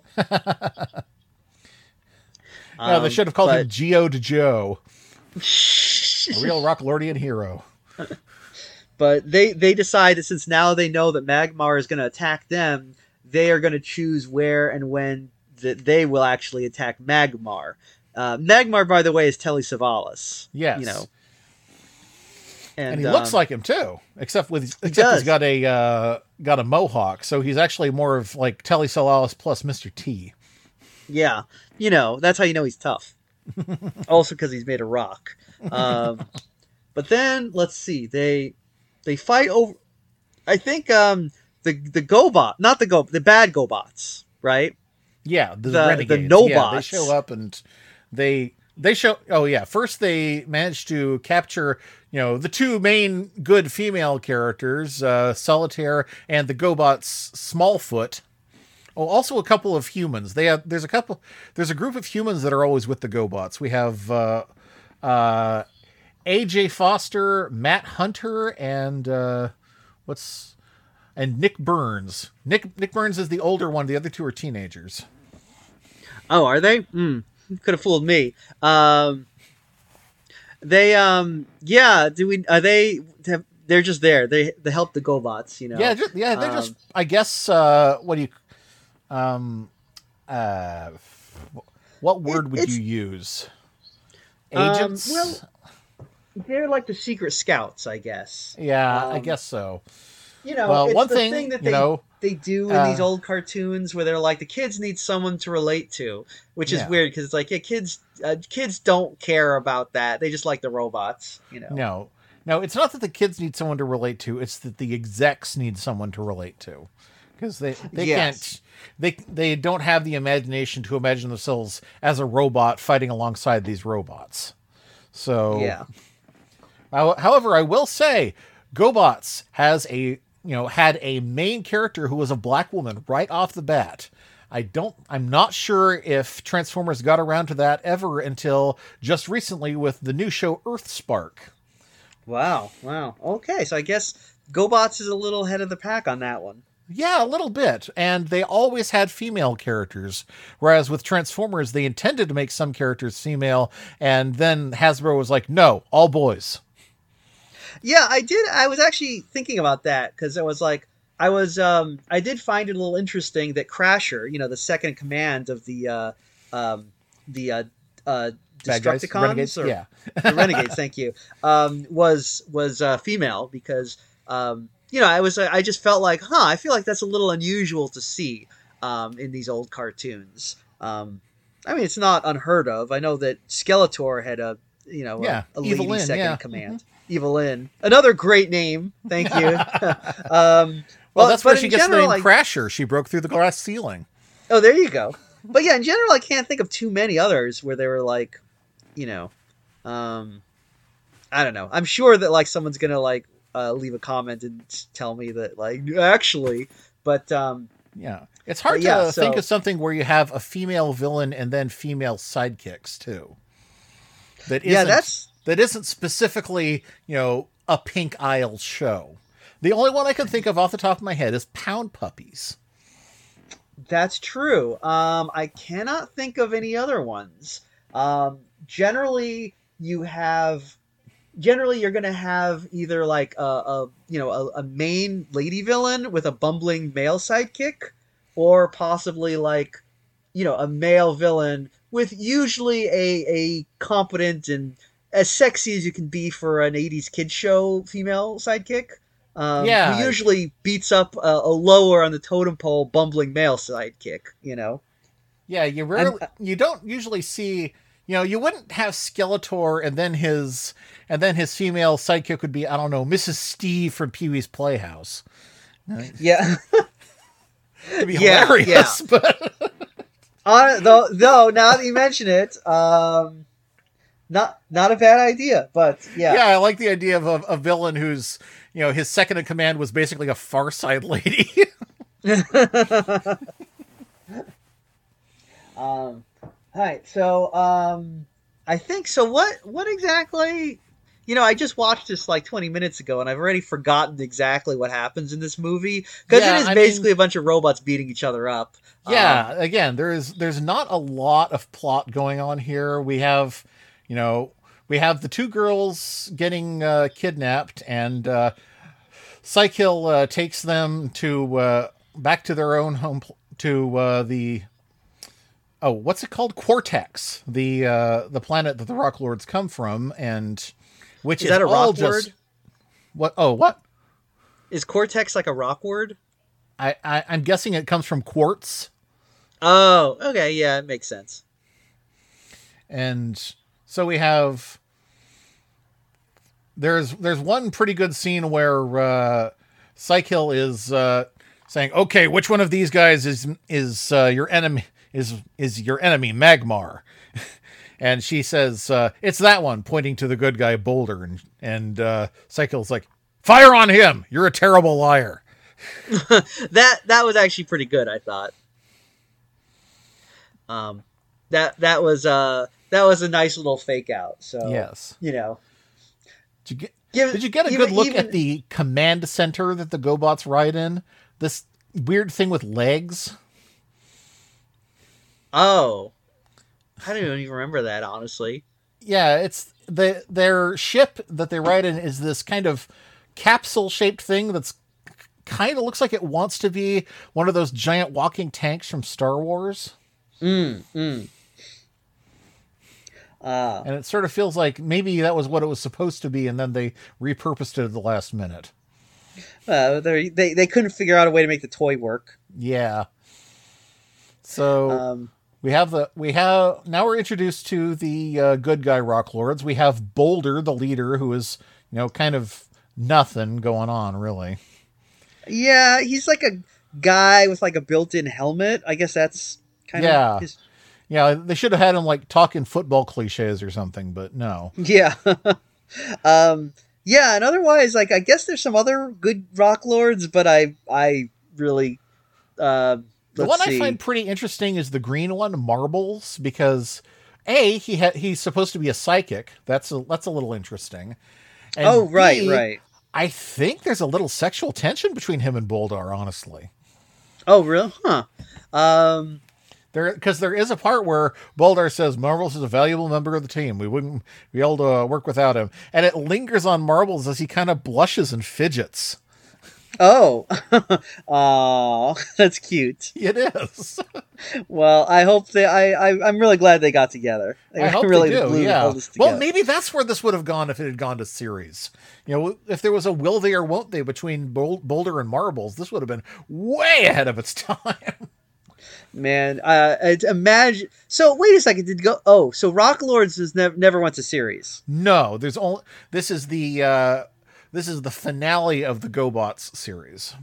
No, they should have called him but- Geode Joe, a real Rocklordian hero. But they decide that since now they know that Magmar is going to attack them, they are going to choose where and when that they will actually attack Magmar. Magmar, by the way, is Telly Savalas. Yes. You know. And he looks like him too, except he's got a mohawk, so he's actually more of like Telly Savalas plus Mr. T. Yeah. You know, that's how you know he's tough. Also because he's made of rock. But then, let's see. They fight over... I think the GoBot... Not the bad GoBots, right? Yeah, the The Renegades. Nobots. Yeah, they show up and they show... Oh, yeah. First, they manage to capture, the two main good female characters, Solitaire and the GoBots Smallfoot. Oh, also a couple of humans. There's a group of humans that are always with the GoBots. We have AJ Foster, Matt Hunter, and Nick Burns. Nick Burns is the older one. The other two are teenagers. Oh, are they? Could have fooled me. They're just there. They help the GoBots, Yeah, they're just. I guess. What word would you use? Agents. Well, they're like the secret scouts, I guess. Yeah, I guess so. Well, it's one the thing that you they do in these old cartoons where they're like, the kids need someone to relate to, which is weird because it's like, yeah, kids don't care about that. They just like the robots, No, it's not that the kids need someone to relate to. It's that the execs need someone to relate to, because they Yes. can't. They don't have the imagination to imagine themselves as a robot fighting alongside these robots. So Yeah. However, I will say, GoBots had a main character who was a black woman right off the bat. I'm not sure if Transformers got around to that ever until just recently with the new show Earthspark. Wow. Okay, so I guess GoBots is a little ahead of the pack on that one. Yeah, a little bit. And they always had female characters. Whereas with Transformers, they intended to make some characters female, and then Hasbro was like, no, all boys. Yeah, I did. I was actually thinking about that because I did find it a little interesting that Crasher, the second in command of the Bad guys? Destructicons, Renegades? or Yeah. the Renegades, thank you, was female because I just felt like, I feel like that's a little unusual to see in these old cartoons. I mean, it's not unheard of. I know that Skeletor had a lady Evil-Lyn, second yeah. in command. Evil-Lyn, another great name. Thank you. Well, that's where she in gets general, the name Crasher. She broke through the glass ceiling. Oh, there you go. But yeah, in general, I can't think of too many others where they were like, I don't know. I'm sure that like someone's gonna leave a comment and tell me that actually, but Yeah. It's hard But yeah, to think of something where you have a female villain and then female sidekicks too. That isn't specifically, a Pink Isle show. The only one I can think of off the top of my head is Pound Puppies. that's true. I cannot think of any other ones. Generally, you have generally you're gonna have either like a main lady villain with a bumbling male sidekick, or possibly like a male villain with usually a competent and as sexy as you can be for an 80s kids show female sidekick. Who Yeah, usually beats up a lower on the totem pole bumbling male sidekick, yeah. I'm, You don't usually see. You wouldn't have Skeletor and then his female sidekick would be, I don't know, Mrs. Steve from Pee Wee's Playhouse. yeah. It'd be Yeah, hilarious, but Though now that you mention it, not a bad idea, but yeah, yeah. I like the idea of a villain who's, his second in command was basically a Far Side lady. All right, so I think so. What exactly? I just watched this like 20 minutes ago, and I've already forgotten exactly what happens in this movie because Yeah, it is I basically mean, a bunch of robots beating each other up. yeah, again, there's not a lot of plot going on here. We have the two girls getting kidnapped, and Psykill takes them to back to their own home to the what's it called? Quartex, the planet that the Rock Lords come from, and which Is that a all rock just word? what? Oh, what? Is cortex like a rock word? I'm guessing it comes from quartz, Oh, okay, yeah, it makes sense. and so we have. There's one pretty good scene where Psykill is saying, "Okay, which one of these guys is your enemy? Is your enemy Magmar?" And she says, "It's that one," pointing to the good guy Boulder, and Psykill's like, "Fire on him! You're a terrible liar." That was actually pretty good, I thought. That was a nice little fake out. So Yes. Give, Did you get a good look at the command center that the GoBots ride in? This weird thing with legs. Oh, I don't even remember that, honestly. Yeah, it's their ship that they ride in is this kind of capsule shaped thing that's kind of looks like it wants to be one of those giant walking tanks from Star Wars. And it sort of feels like maybe that was what it was supposed to be, and then they repurposed it at the last minute. They couldn't figure out a way to make the toy work. Yeah. So now we're introduced to the good guy Rock Lords. We have Boulder, the leader, who is kind of nothing going on really. Yeah, he's like a guy with like a built-in helmet. I guess that's kind of his... Yeah, they should have had him like talking football cliches or something, but no. Yeah. Yeah, and otherwise, like, I guess there's some other good Rock Lords, but I really, The let's one see. I find pretty interesting is the green one, Marbles, because he's supposed to be a psychic. That's a little interesting. And Oh, right, B, right. I think there's a little sexual tension between him and Boldar, honestly. Oh, really? Huh. Because there is a part where Boldar says Marbles is a valuable member of the team. We wouldn't be able to work without him. And it lingers on Marbles as he kind of blushes and fidgets. Oh. Aw, that's cute. It is. Well, I hope I'm really glad they got together. I hope really they do, glued yeah. all this Well, together. maybe that's where this would have gone if it had gone to series. If there was a will they or won't they between Boulder and Marbles, this would have been way ahead of its time. Man, imagine. So wait a second. So Rock Lords has never went to series. No, this is the finale of the GoBots series.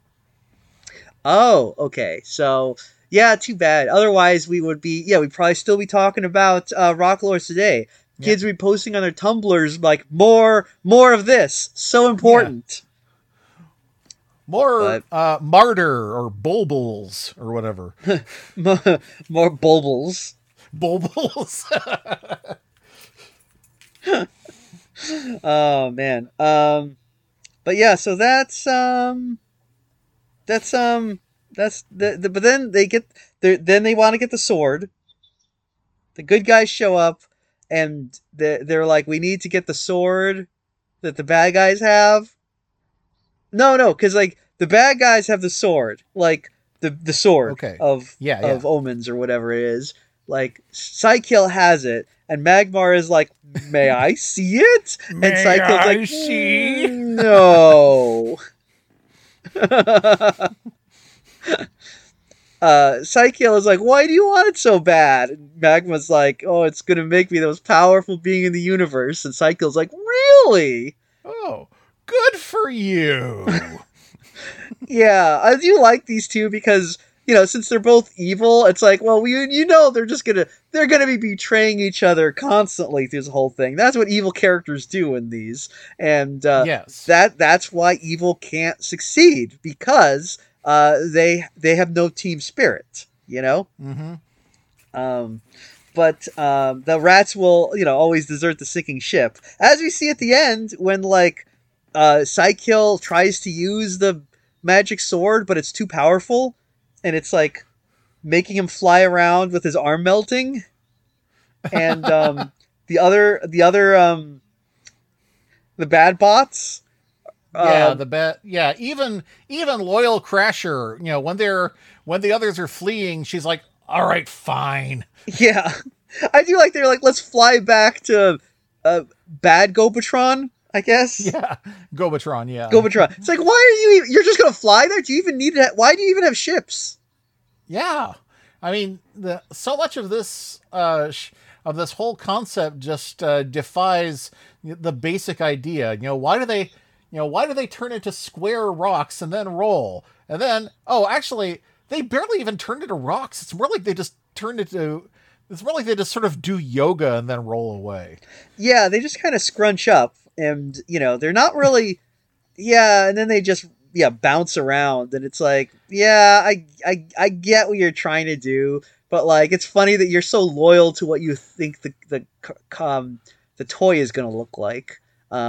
Oh, okay. So yeah, too bad. Otherwise, we'd probably still be talking about Rock Lords today. Kids would be posting on their Tumblrs like more of this. So important. More Martyr or Bulbuls or whatever. More bulbils. Bulbuls. Oh man. But yeah, so but then they want to get the sword. The good guys show up, and they're like, we need to get the sword that the bad guys have. No, because like the bad guys have the sword, like the sword Okay. of omens or whatever it is. Like Psykill has it, and Magmar is like, "May I see it?" And Psykill's like, see? "No." Psykill is like, "Why do you want it so bad?" And Magma's like, "Oh, it's gonna make me the most powerful being in the universe." And Psykill's like, "Really?" Oh, good for you. Yeah, I do like these two because, since they're both evil, it's like, well, they're gonna be betraying each other constantly through this whole thing. That's what evil characters do in these, and Yes. that's why evil can't succeed, because they have no team spirit, Mm-hmm. But the rats will, always desert the sinking ship, as we see at the end when Psykill tries to use the magic sword, but it's too powerful, and it's like making him fly around with his arm melting. And the bad bots. Even loyal Crasher, when the others are fleeing, she's like, all right, fine. Yeah, I do like they're like, let's fly back to bad Gopatron, I guess. Yeah, Gobatron, yeah. Gobatron. It's like, why are you're just gonna fly there? Do you even need it? Why do you even have ships? Yeah, I mean, so much of this of this whole concept just defies the basic idea. Why do they turn into square rocks and then roll? And then, actually, they barely even turned into rocks. It's more like they just sort of do yoga and then roll away. Yeah, they just kind of scrunch up, and they're not really. Yeah, and then they just bounce around, and it's like, yeah, I get what you're trying to do, but like, it's funny that you're so loyal to what you think the toy is going to look like.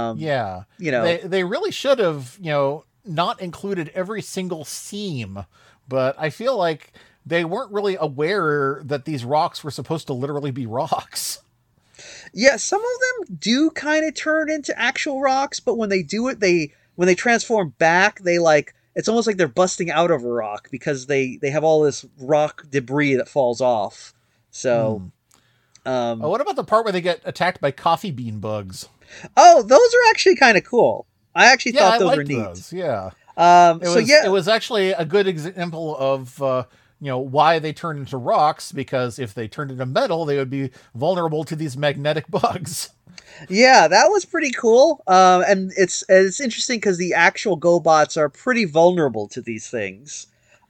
They really should have not included every single seam, but I feel like they weren't really aware that these rocks were supposed to literally be rocks. Yeah, some of them do kind of turn into actual rocks, but when they do it, when they transform back, it's almost like they're busting out of a rock, because they have all this rock debris that falls off. So, what about the part where they get attacked by coffee bean bugs? Oh, those are actually kind of cool. I actually thought those were neat. Those, yeah. It was actually a good example of why they turned into rocks, because if they turned into metal, they would be vulnerable to these magnetic bugs. Yeah, that was pretty cool. And it's interesting because the actual GoBots are pretty vulnerable to these things.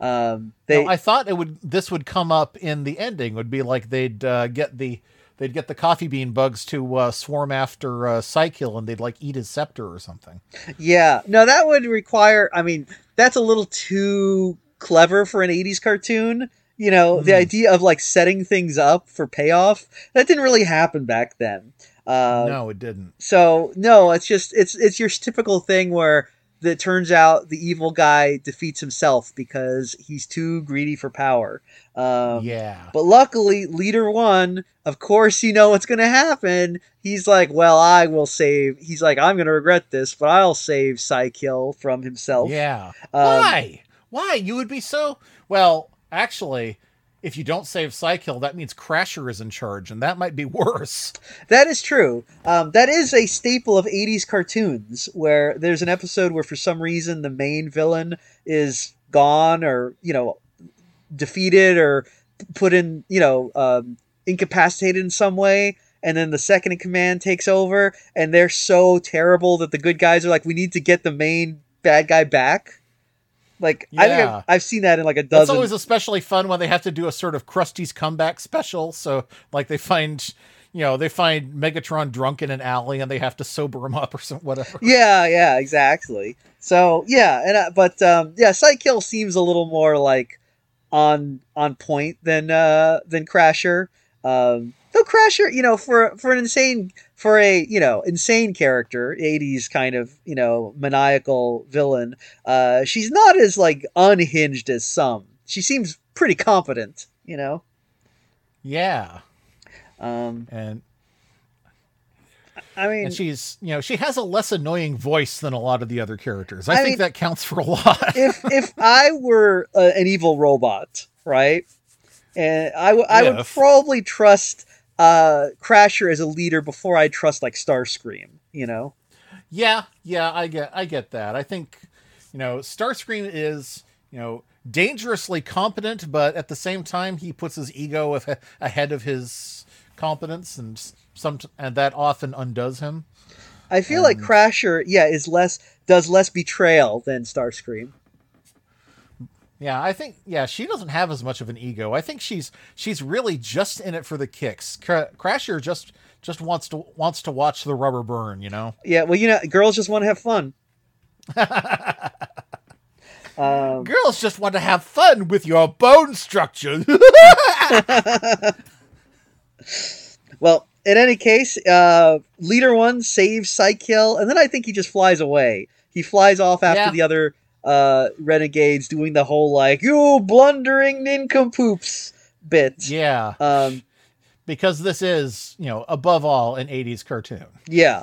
I thought this would come up in the ending. Would be like they'd get the coffee bean bugs to swarm after Psykill, and they'd like eat his scepter or something. Yeah, no, that would require. I mean, that's a little too clever for an 80s cartoon. The idea of like setting things up for payoff, that didn't really happen back then. No, it didn't. So no, it's just it's your typical thing where it turns out the evil guy defeats himself because he's too greedy for power. Yeah. But luckily, Leader One, of course, what's going to happen. He's like, well, I will save. He's like, I'm going to regret this, but I'll save Psykill from himself. Yeah. Why? Why? You would be so... Well, actually, if you don't save Psykill, that means Crasher is in charge, and that might be worse. That is true. That is a staple of 80s cartoons, where there's an episode where for some reason the main villain is gone, or, defeated, or put in, incapacitated in some way, and then the second in command takes over, and they're so terrible that the good guys are like, we need to get the main bad guy back. Like, yeah. I think I've seen that in like a dozen. It's always especially fun when they have to do a sort of Krusty's comeback special. So, like, they find Megatron drunk in an alley and they have to sober him up or something, whatever. Yeah, exactly. So, yeah, but Psykill seems a little more like on point than Crasher. Though Crasher, for a insane character, 80s kind of, maniacal villain, she's not as like unhinged as some. She seems pretty competent, Yeah. And I mean, And she's, she has a less annoying voice than a lot of the other characters. I I think mean, that counts for a lot. if I were an evil robot, right, and I would If. probably trust Crasher as a leader before I trust like Starscream. Yeah, I get that. I think, Starscream is, dangerously competent, but at the same time, he puts his ego ahead of his competence, and that often undoes him. I feel like Crasher, does less betrayal than Starscream. Yeah, I think she doesn't have as much of an ego. I think she's really just in it for the kicks. Crasher just wants to watch the rubber burn, Yeah, well, girls just want to have fun. Girls just want to have fun with your bone structure. Well, in any case, Leader One saves Psykill, and then I think he just flies away. He flies off after the other renegades, doing the whole like "you blundering nincompoops" bit. Yeah. Because this is, above all, an 80s cartoon. Yeah.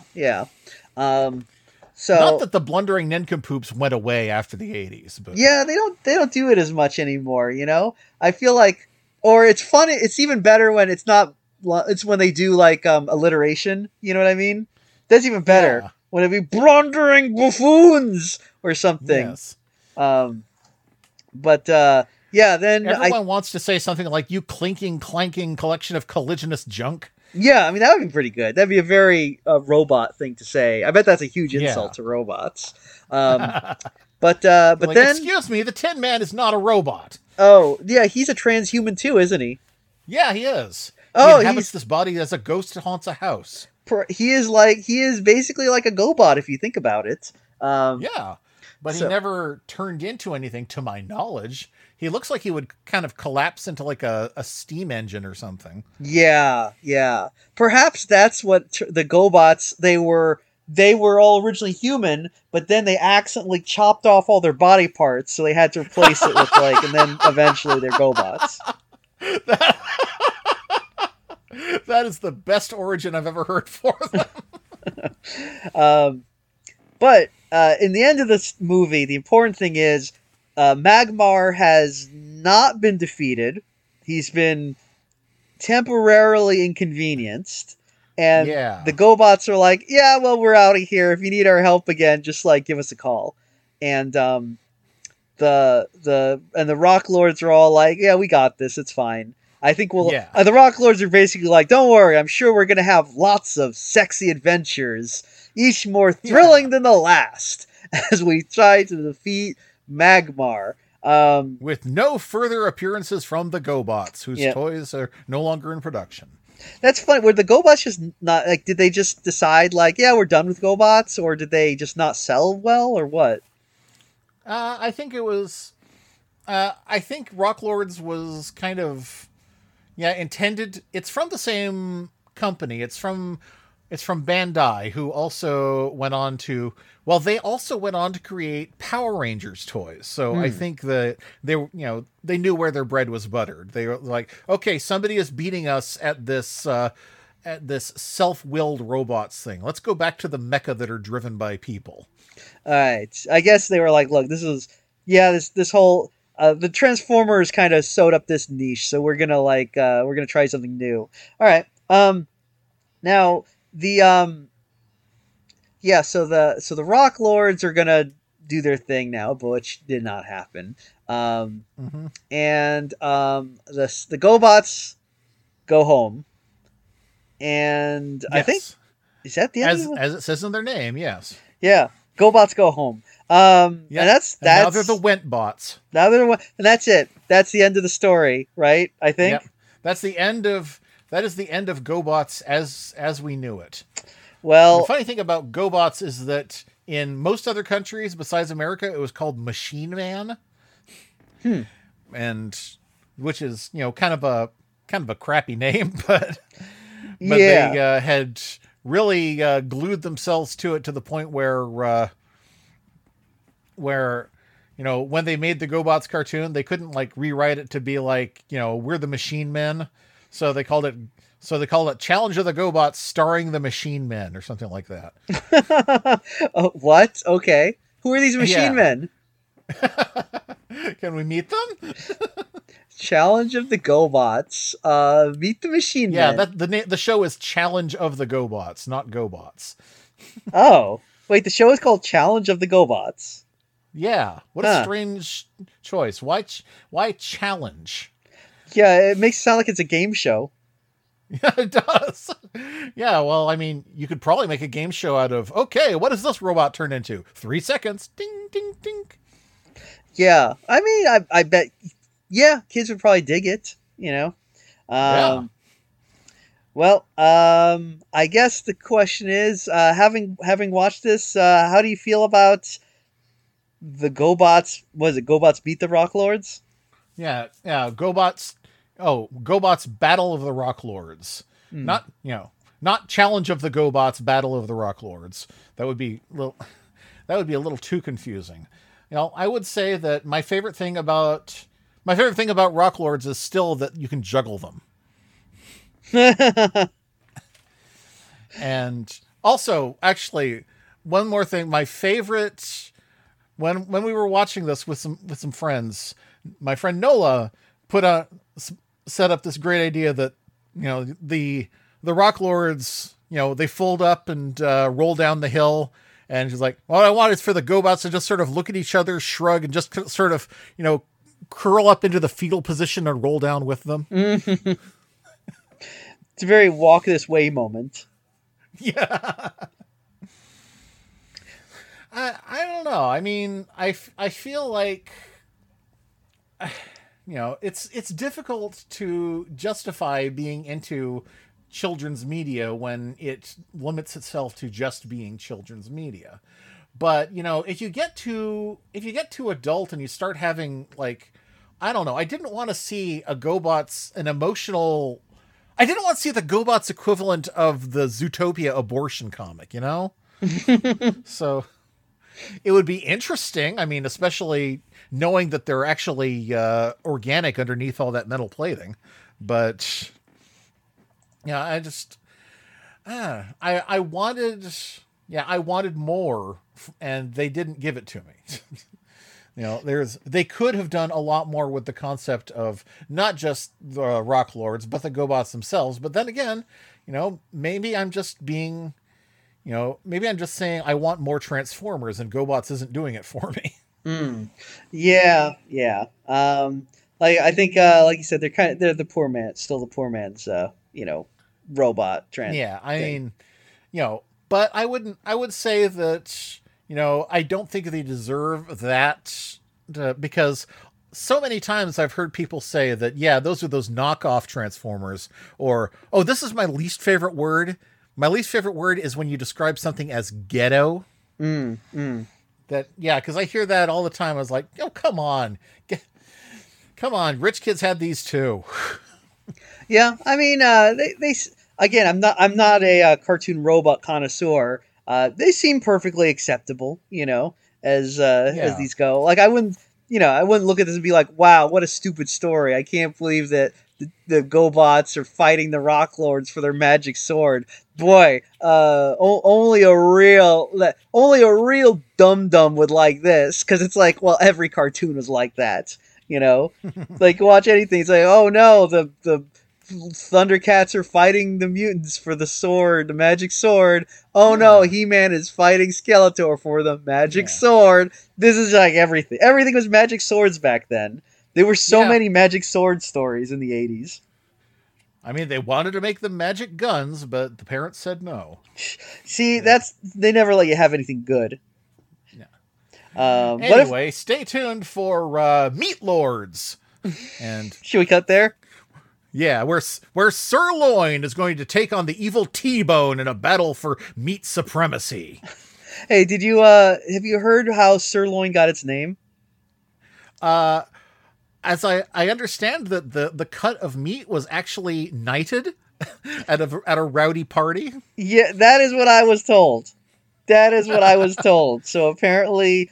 So not that the blundering nincompoops went away after the 80s, but yeah, they don't do it as much anymore. I feel like, or it's funny. It's even better when it's not. It's when they do like alliteration. You know what I mean? That's even better. Yeah. When it be blundering buffoons or something. Yes. Then Everyone wants to say something like "you clinking, clanking collection of collisionous junk." Yeah, I mean, that would be pretty good. That'd be a very robot thing to say. I bet that's a huge insult to robots. But then, excuse me, the Tin Man is not a robot. Oh, yeah, he's a transhuman too, isn't he? Yeah, he is. Oh, he inhabits this body as a ghost that haunts a house. He is basically like a GoBot if you think about it. Yeah, but he never turned into anything to my knowledge. He looks like he would kind of collapse into like a steam engine or something. Yeah. Perhaps that's what the GoBots, they were all originally human, but then they accidentally chopped off all their body parts, so they had to replace it with and then eventually they're GoBots. That is the best origin I've ever heard for them. But in the end of this movie, the important thing is Magmar has not been defeated. He's been temporarily inconvenienced. And the GoBots are like, yeah, well, we're out of here. If you need our help again, just give us a call. And the Rock Lords are all like, yeah, we got this. It's fine. I think the Rock Lords are basically like, don't worry. I'm sure we're going to have lots of sexy adventures, each more thrilling than the last, as we try to defeat Magmar. With no further appearances from the GoBots, whose toys are no longer in production. That's funny. Were the GoBots just not did they just decide we're done with GoBots, or did they just not sell well, or what? I think it was. I think Rock Lords was kind of, intended. It's from the same company. It's from Bandai, who also went on to. Well, they also went on to create Power Rangers toys. So I think that they knew where their bread was buttered. They were like, okay, somebody is beating us at this self-willed robots thing. Let's go back to the mecha that are driven by people. All right. I guess they were like, look, this is this whole the Transformers kind of sewed up this niche, so we're gonna try something new. All right. Now the so the Rock Lords are gonna do their thing now, but which did not happen. And the GoBots go home, and I think is that the end as it says in their name. Yes. Yeah, GoBots go home. And that's now they're the Wentbots. Now they're and that's it. That's the end of the story, right? I think. Yep. That is the end of GoBots as we knew it. Well, the funny thing about GoBots is that in most other countries besides America, it was called Machine Man. And which is, kind of a crappy name, but they had really glued themselves to it to the point where when they made the GoBots cartoon, they couldn't rewrite it to be we're the Machine Men. So they called it So they call it Challenge of the GoBots starring the Machine Men or something like that. Oh, what? Okay. Who are these machine Yeah. men? Can we meet them? Challenge of the GoBots. Meet the machine Yeah, men. the show is Challenge of the GoBots, not GoBots. Oh. Wait, the show is called Challenge of the GoBots. Yeah, what a Huh. strange choice. Why challenge? Yeah, it makes it sound like it's a game show. Yeah, it does. Yeah, well, I mean, you could probably make a game show out of, okay, what does this robot turn into? 3 seconds. Ding, ding, ding. Yeah. I mean, I bet, yeah, kids would probably dig it, you know? Yeah. Well, I guess the question is, having watched this, how do you feel about the GoBots? Was it GoBots Beat the Rock Lords? Yeah, GoBots Battle of the Rock Lords. Not Challenge of the GoBots Battle of the Rock Lords. That would be a little too confusing. I would say that my favorite thing about Rock Lords is still that you can juggle them. And also, actually, one more thing, my favorite when we were watching this with some friends, my friend Nola set up this great idea that the Rock Lords, they fold up and roll down the hill, and she's like, what I want is for the GoBots to just sort of look at each other, shrug, and just sort of curl up into the fetal position and roll down with them. It's a very walk this way moment. Yeah. I don't know. I mean, I feel like, it's difficult to justify being into children's media when it limits itself to just being children's media. But, if you get to adult and you start having, like, I don't know, I didn't want to see I didn't want to see the GoBots equivalent of the Zootopia abortion comic, So it would be interesting. I mean, especially knowing that they're actually organic underneath all that metal plating. But yeah, I wanted more, and they didn't give it to me. They could have done a lot more with the concept of not just the Rock Lords, but the GoBots themselves. But then again, maybe I'm just being, maybe I'm just saying I want more Transformers, and GoBots isn't doing it for me. Yeah. I think, like you said, they're the poor man, still the poor man's, robot trend. Yeah, I mean, but I would say that, I don't think they deserve that, because so many times I've heard people say that, yeah, those are those knockoff Transformers, or, oh, this is my least favorite word. My least favorite word is when you describe something as ghetto. That, yeah, because I hear that all the time. I was like, oh, come on. Come on, rich kids had these too. Yeah, I mean, they again, I'm not a cartoon robot connoisseur. They seem perfectly acceptable, as these go. Like, I wouldn't look at this and be like, wow, what a stupid story. I can't believe that the GoBots are fighting the Rock Lords for their magic sword. Boy, only a real dum-dum would like this, because it's like, well, every cartoon was like that, Like, watch anything, it's like, oh no, the Thundercats are fighting the mutants for the sword, the magic sword. Oh no, He-Man is fighting Skeletor for the magic sword. This is like everything. Everything was magic swords back then. There were so many magic sword stories in the 80s. I mean, they wanted to make them magic guns, but the parents said no. See, they never let you have anything good. Anyway, stay tuned for Meat Lords. And should we cut there? Yeah, where Sirloin is going to take on the evil T-Bone in a battle for meat supremacy. Hey, have you heard how Sirloin got its name? As I understand that the cut of meat was actually knighted at a rowdy party. Yeah, that is what I was told. So apparently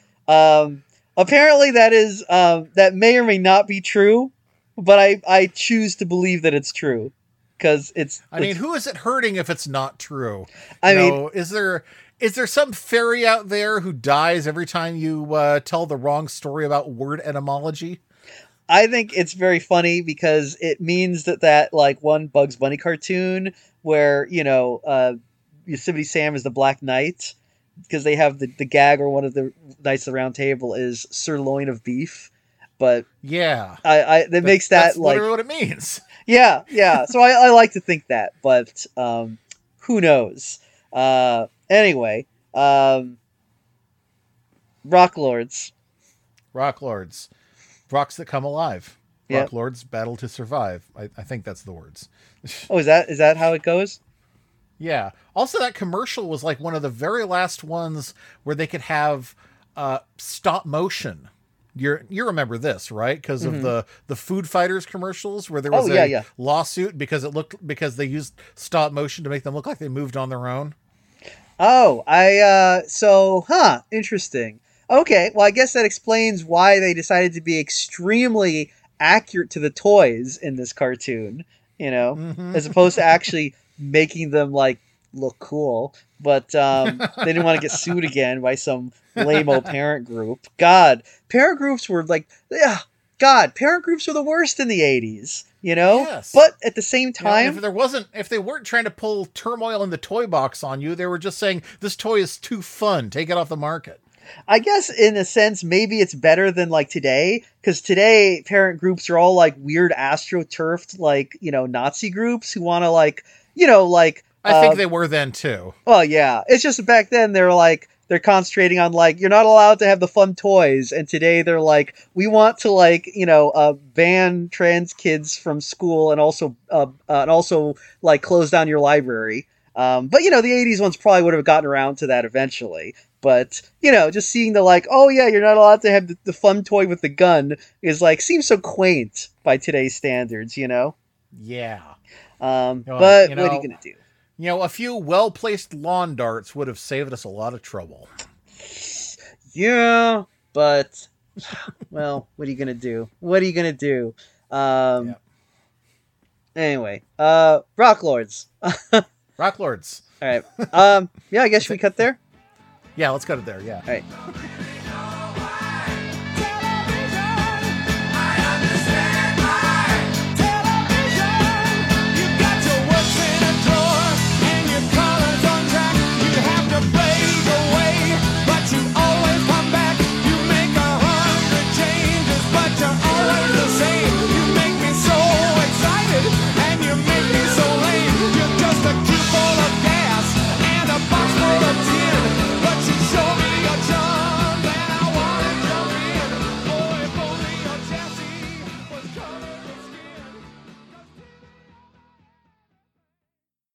that may or may not be true, but I choose to believe that it's true, because I mean, who is it hurting if it's not true? I You mean- know, is there some fairy out there who dies every time you tell the wrong story about word etymology? I think it's very funny because it means that like one Bugs Bunny cartoon where, Yosemite Sam is the Black Knight, because they have the gag, or one of the Knights of the Round Table is sirloin of beef. But Yeah. that makes that That's like, literally what it means. yeah. So I like to think that, but who knows? Anyway, Rock Lords. Rock Lords. Rocks that come alive. Yep. Rock Lords battle to survive. I think that's the words. Oh, is that how it goes? Yeah. Also, that commercial was like one of the very last ones where they could have stop motion. You remember this, right? Because of the Food Fighters commercials where there was a lawsuit because they used stop motion to make them look like they moved on their own. Oh, interesting. Okay, well, I guess that explains why they decided to be extremely accurate to the toys in this cartoon, as opposed to actually making them like look cool. But they didn't want to get sued again by some lame-o parent group. God, parent groups were like, parent groups were the worst in the 80s, Yes. But at the same time, if they weren't trying to pull turmoil in the toy box on you, they were just saying this toy is too fun, take it off the market. I guess in a sense, maybe it's better than like today, because today parent groups are all like weird astroturfed, like, Nazi groups who want to like, I think they were then too. Well, yeah, it's just back then they're concentrating on like, you're not allowed to have the fun toys. And today they're like, we want to like, ban trans kids from school and also like close down your library. But the 80s ones probably would have gotten around to that eventually. But, just seeing the like, oh yeah, you're not allowed to have the fun toy with the gun is like, seems so quaint by today's standards, Yeah. But what are you going to do? A few well-placed lawn darts would have saved us a lot of trouble. Yeah, but, well, what are you going to do? Anyway, Rock Lords. Rock Lords. All right. I guess we cut there. Yeah, let's cut it there. Yeah. All right.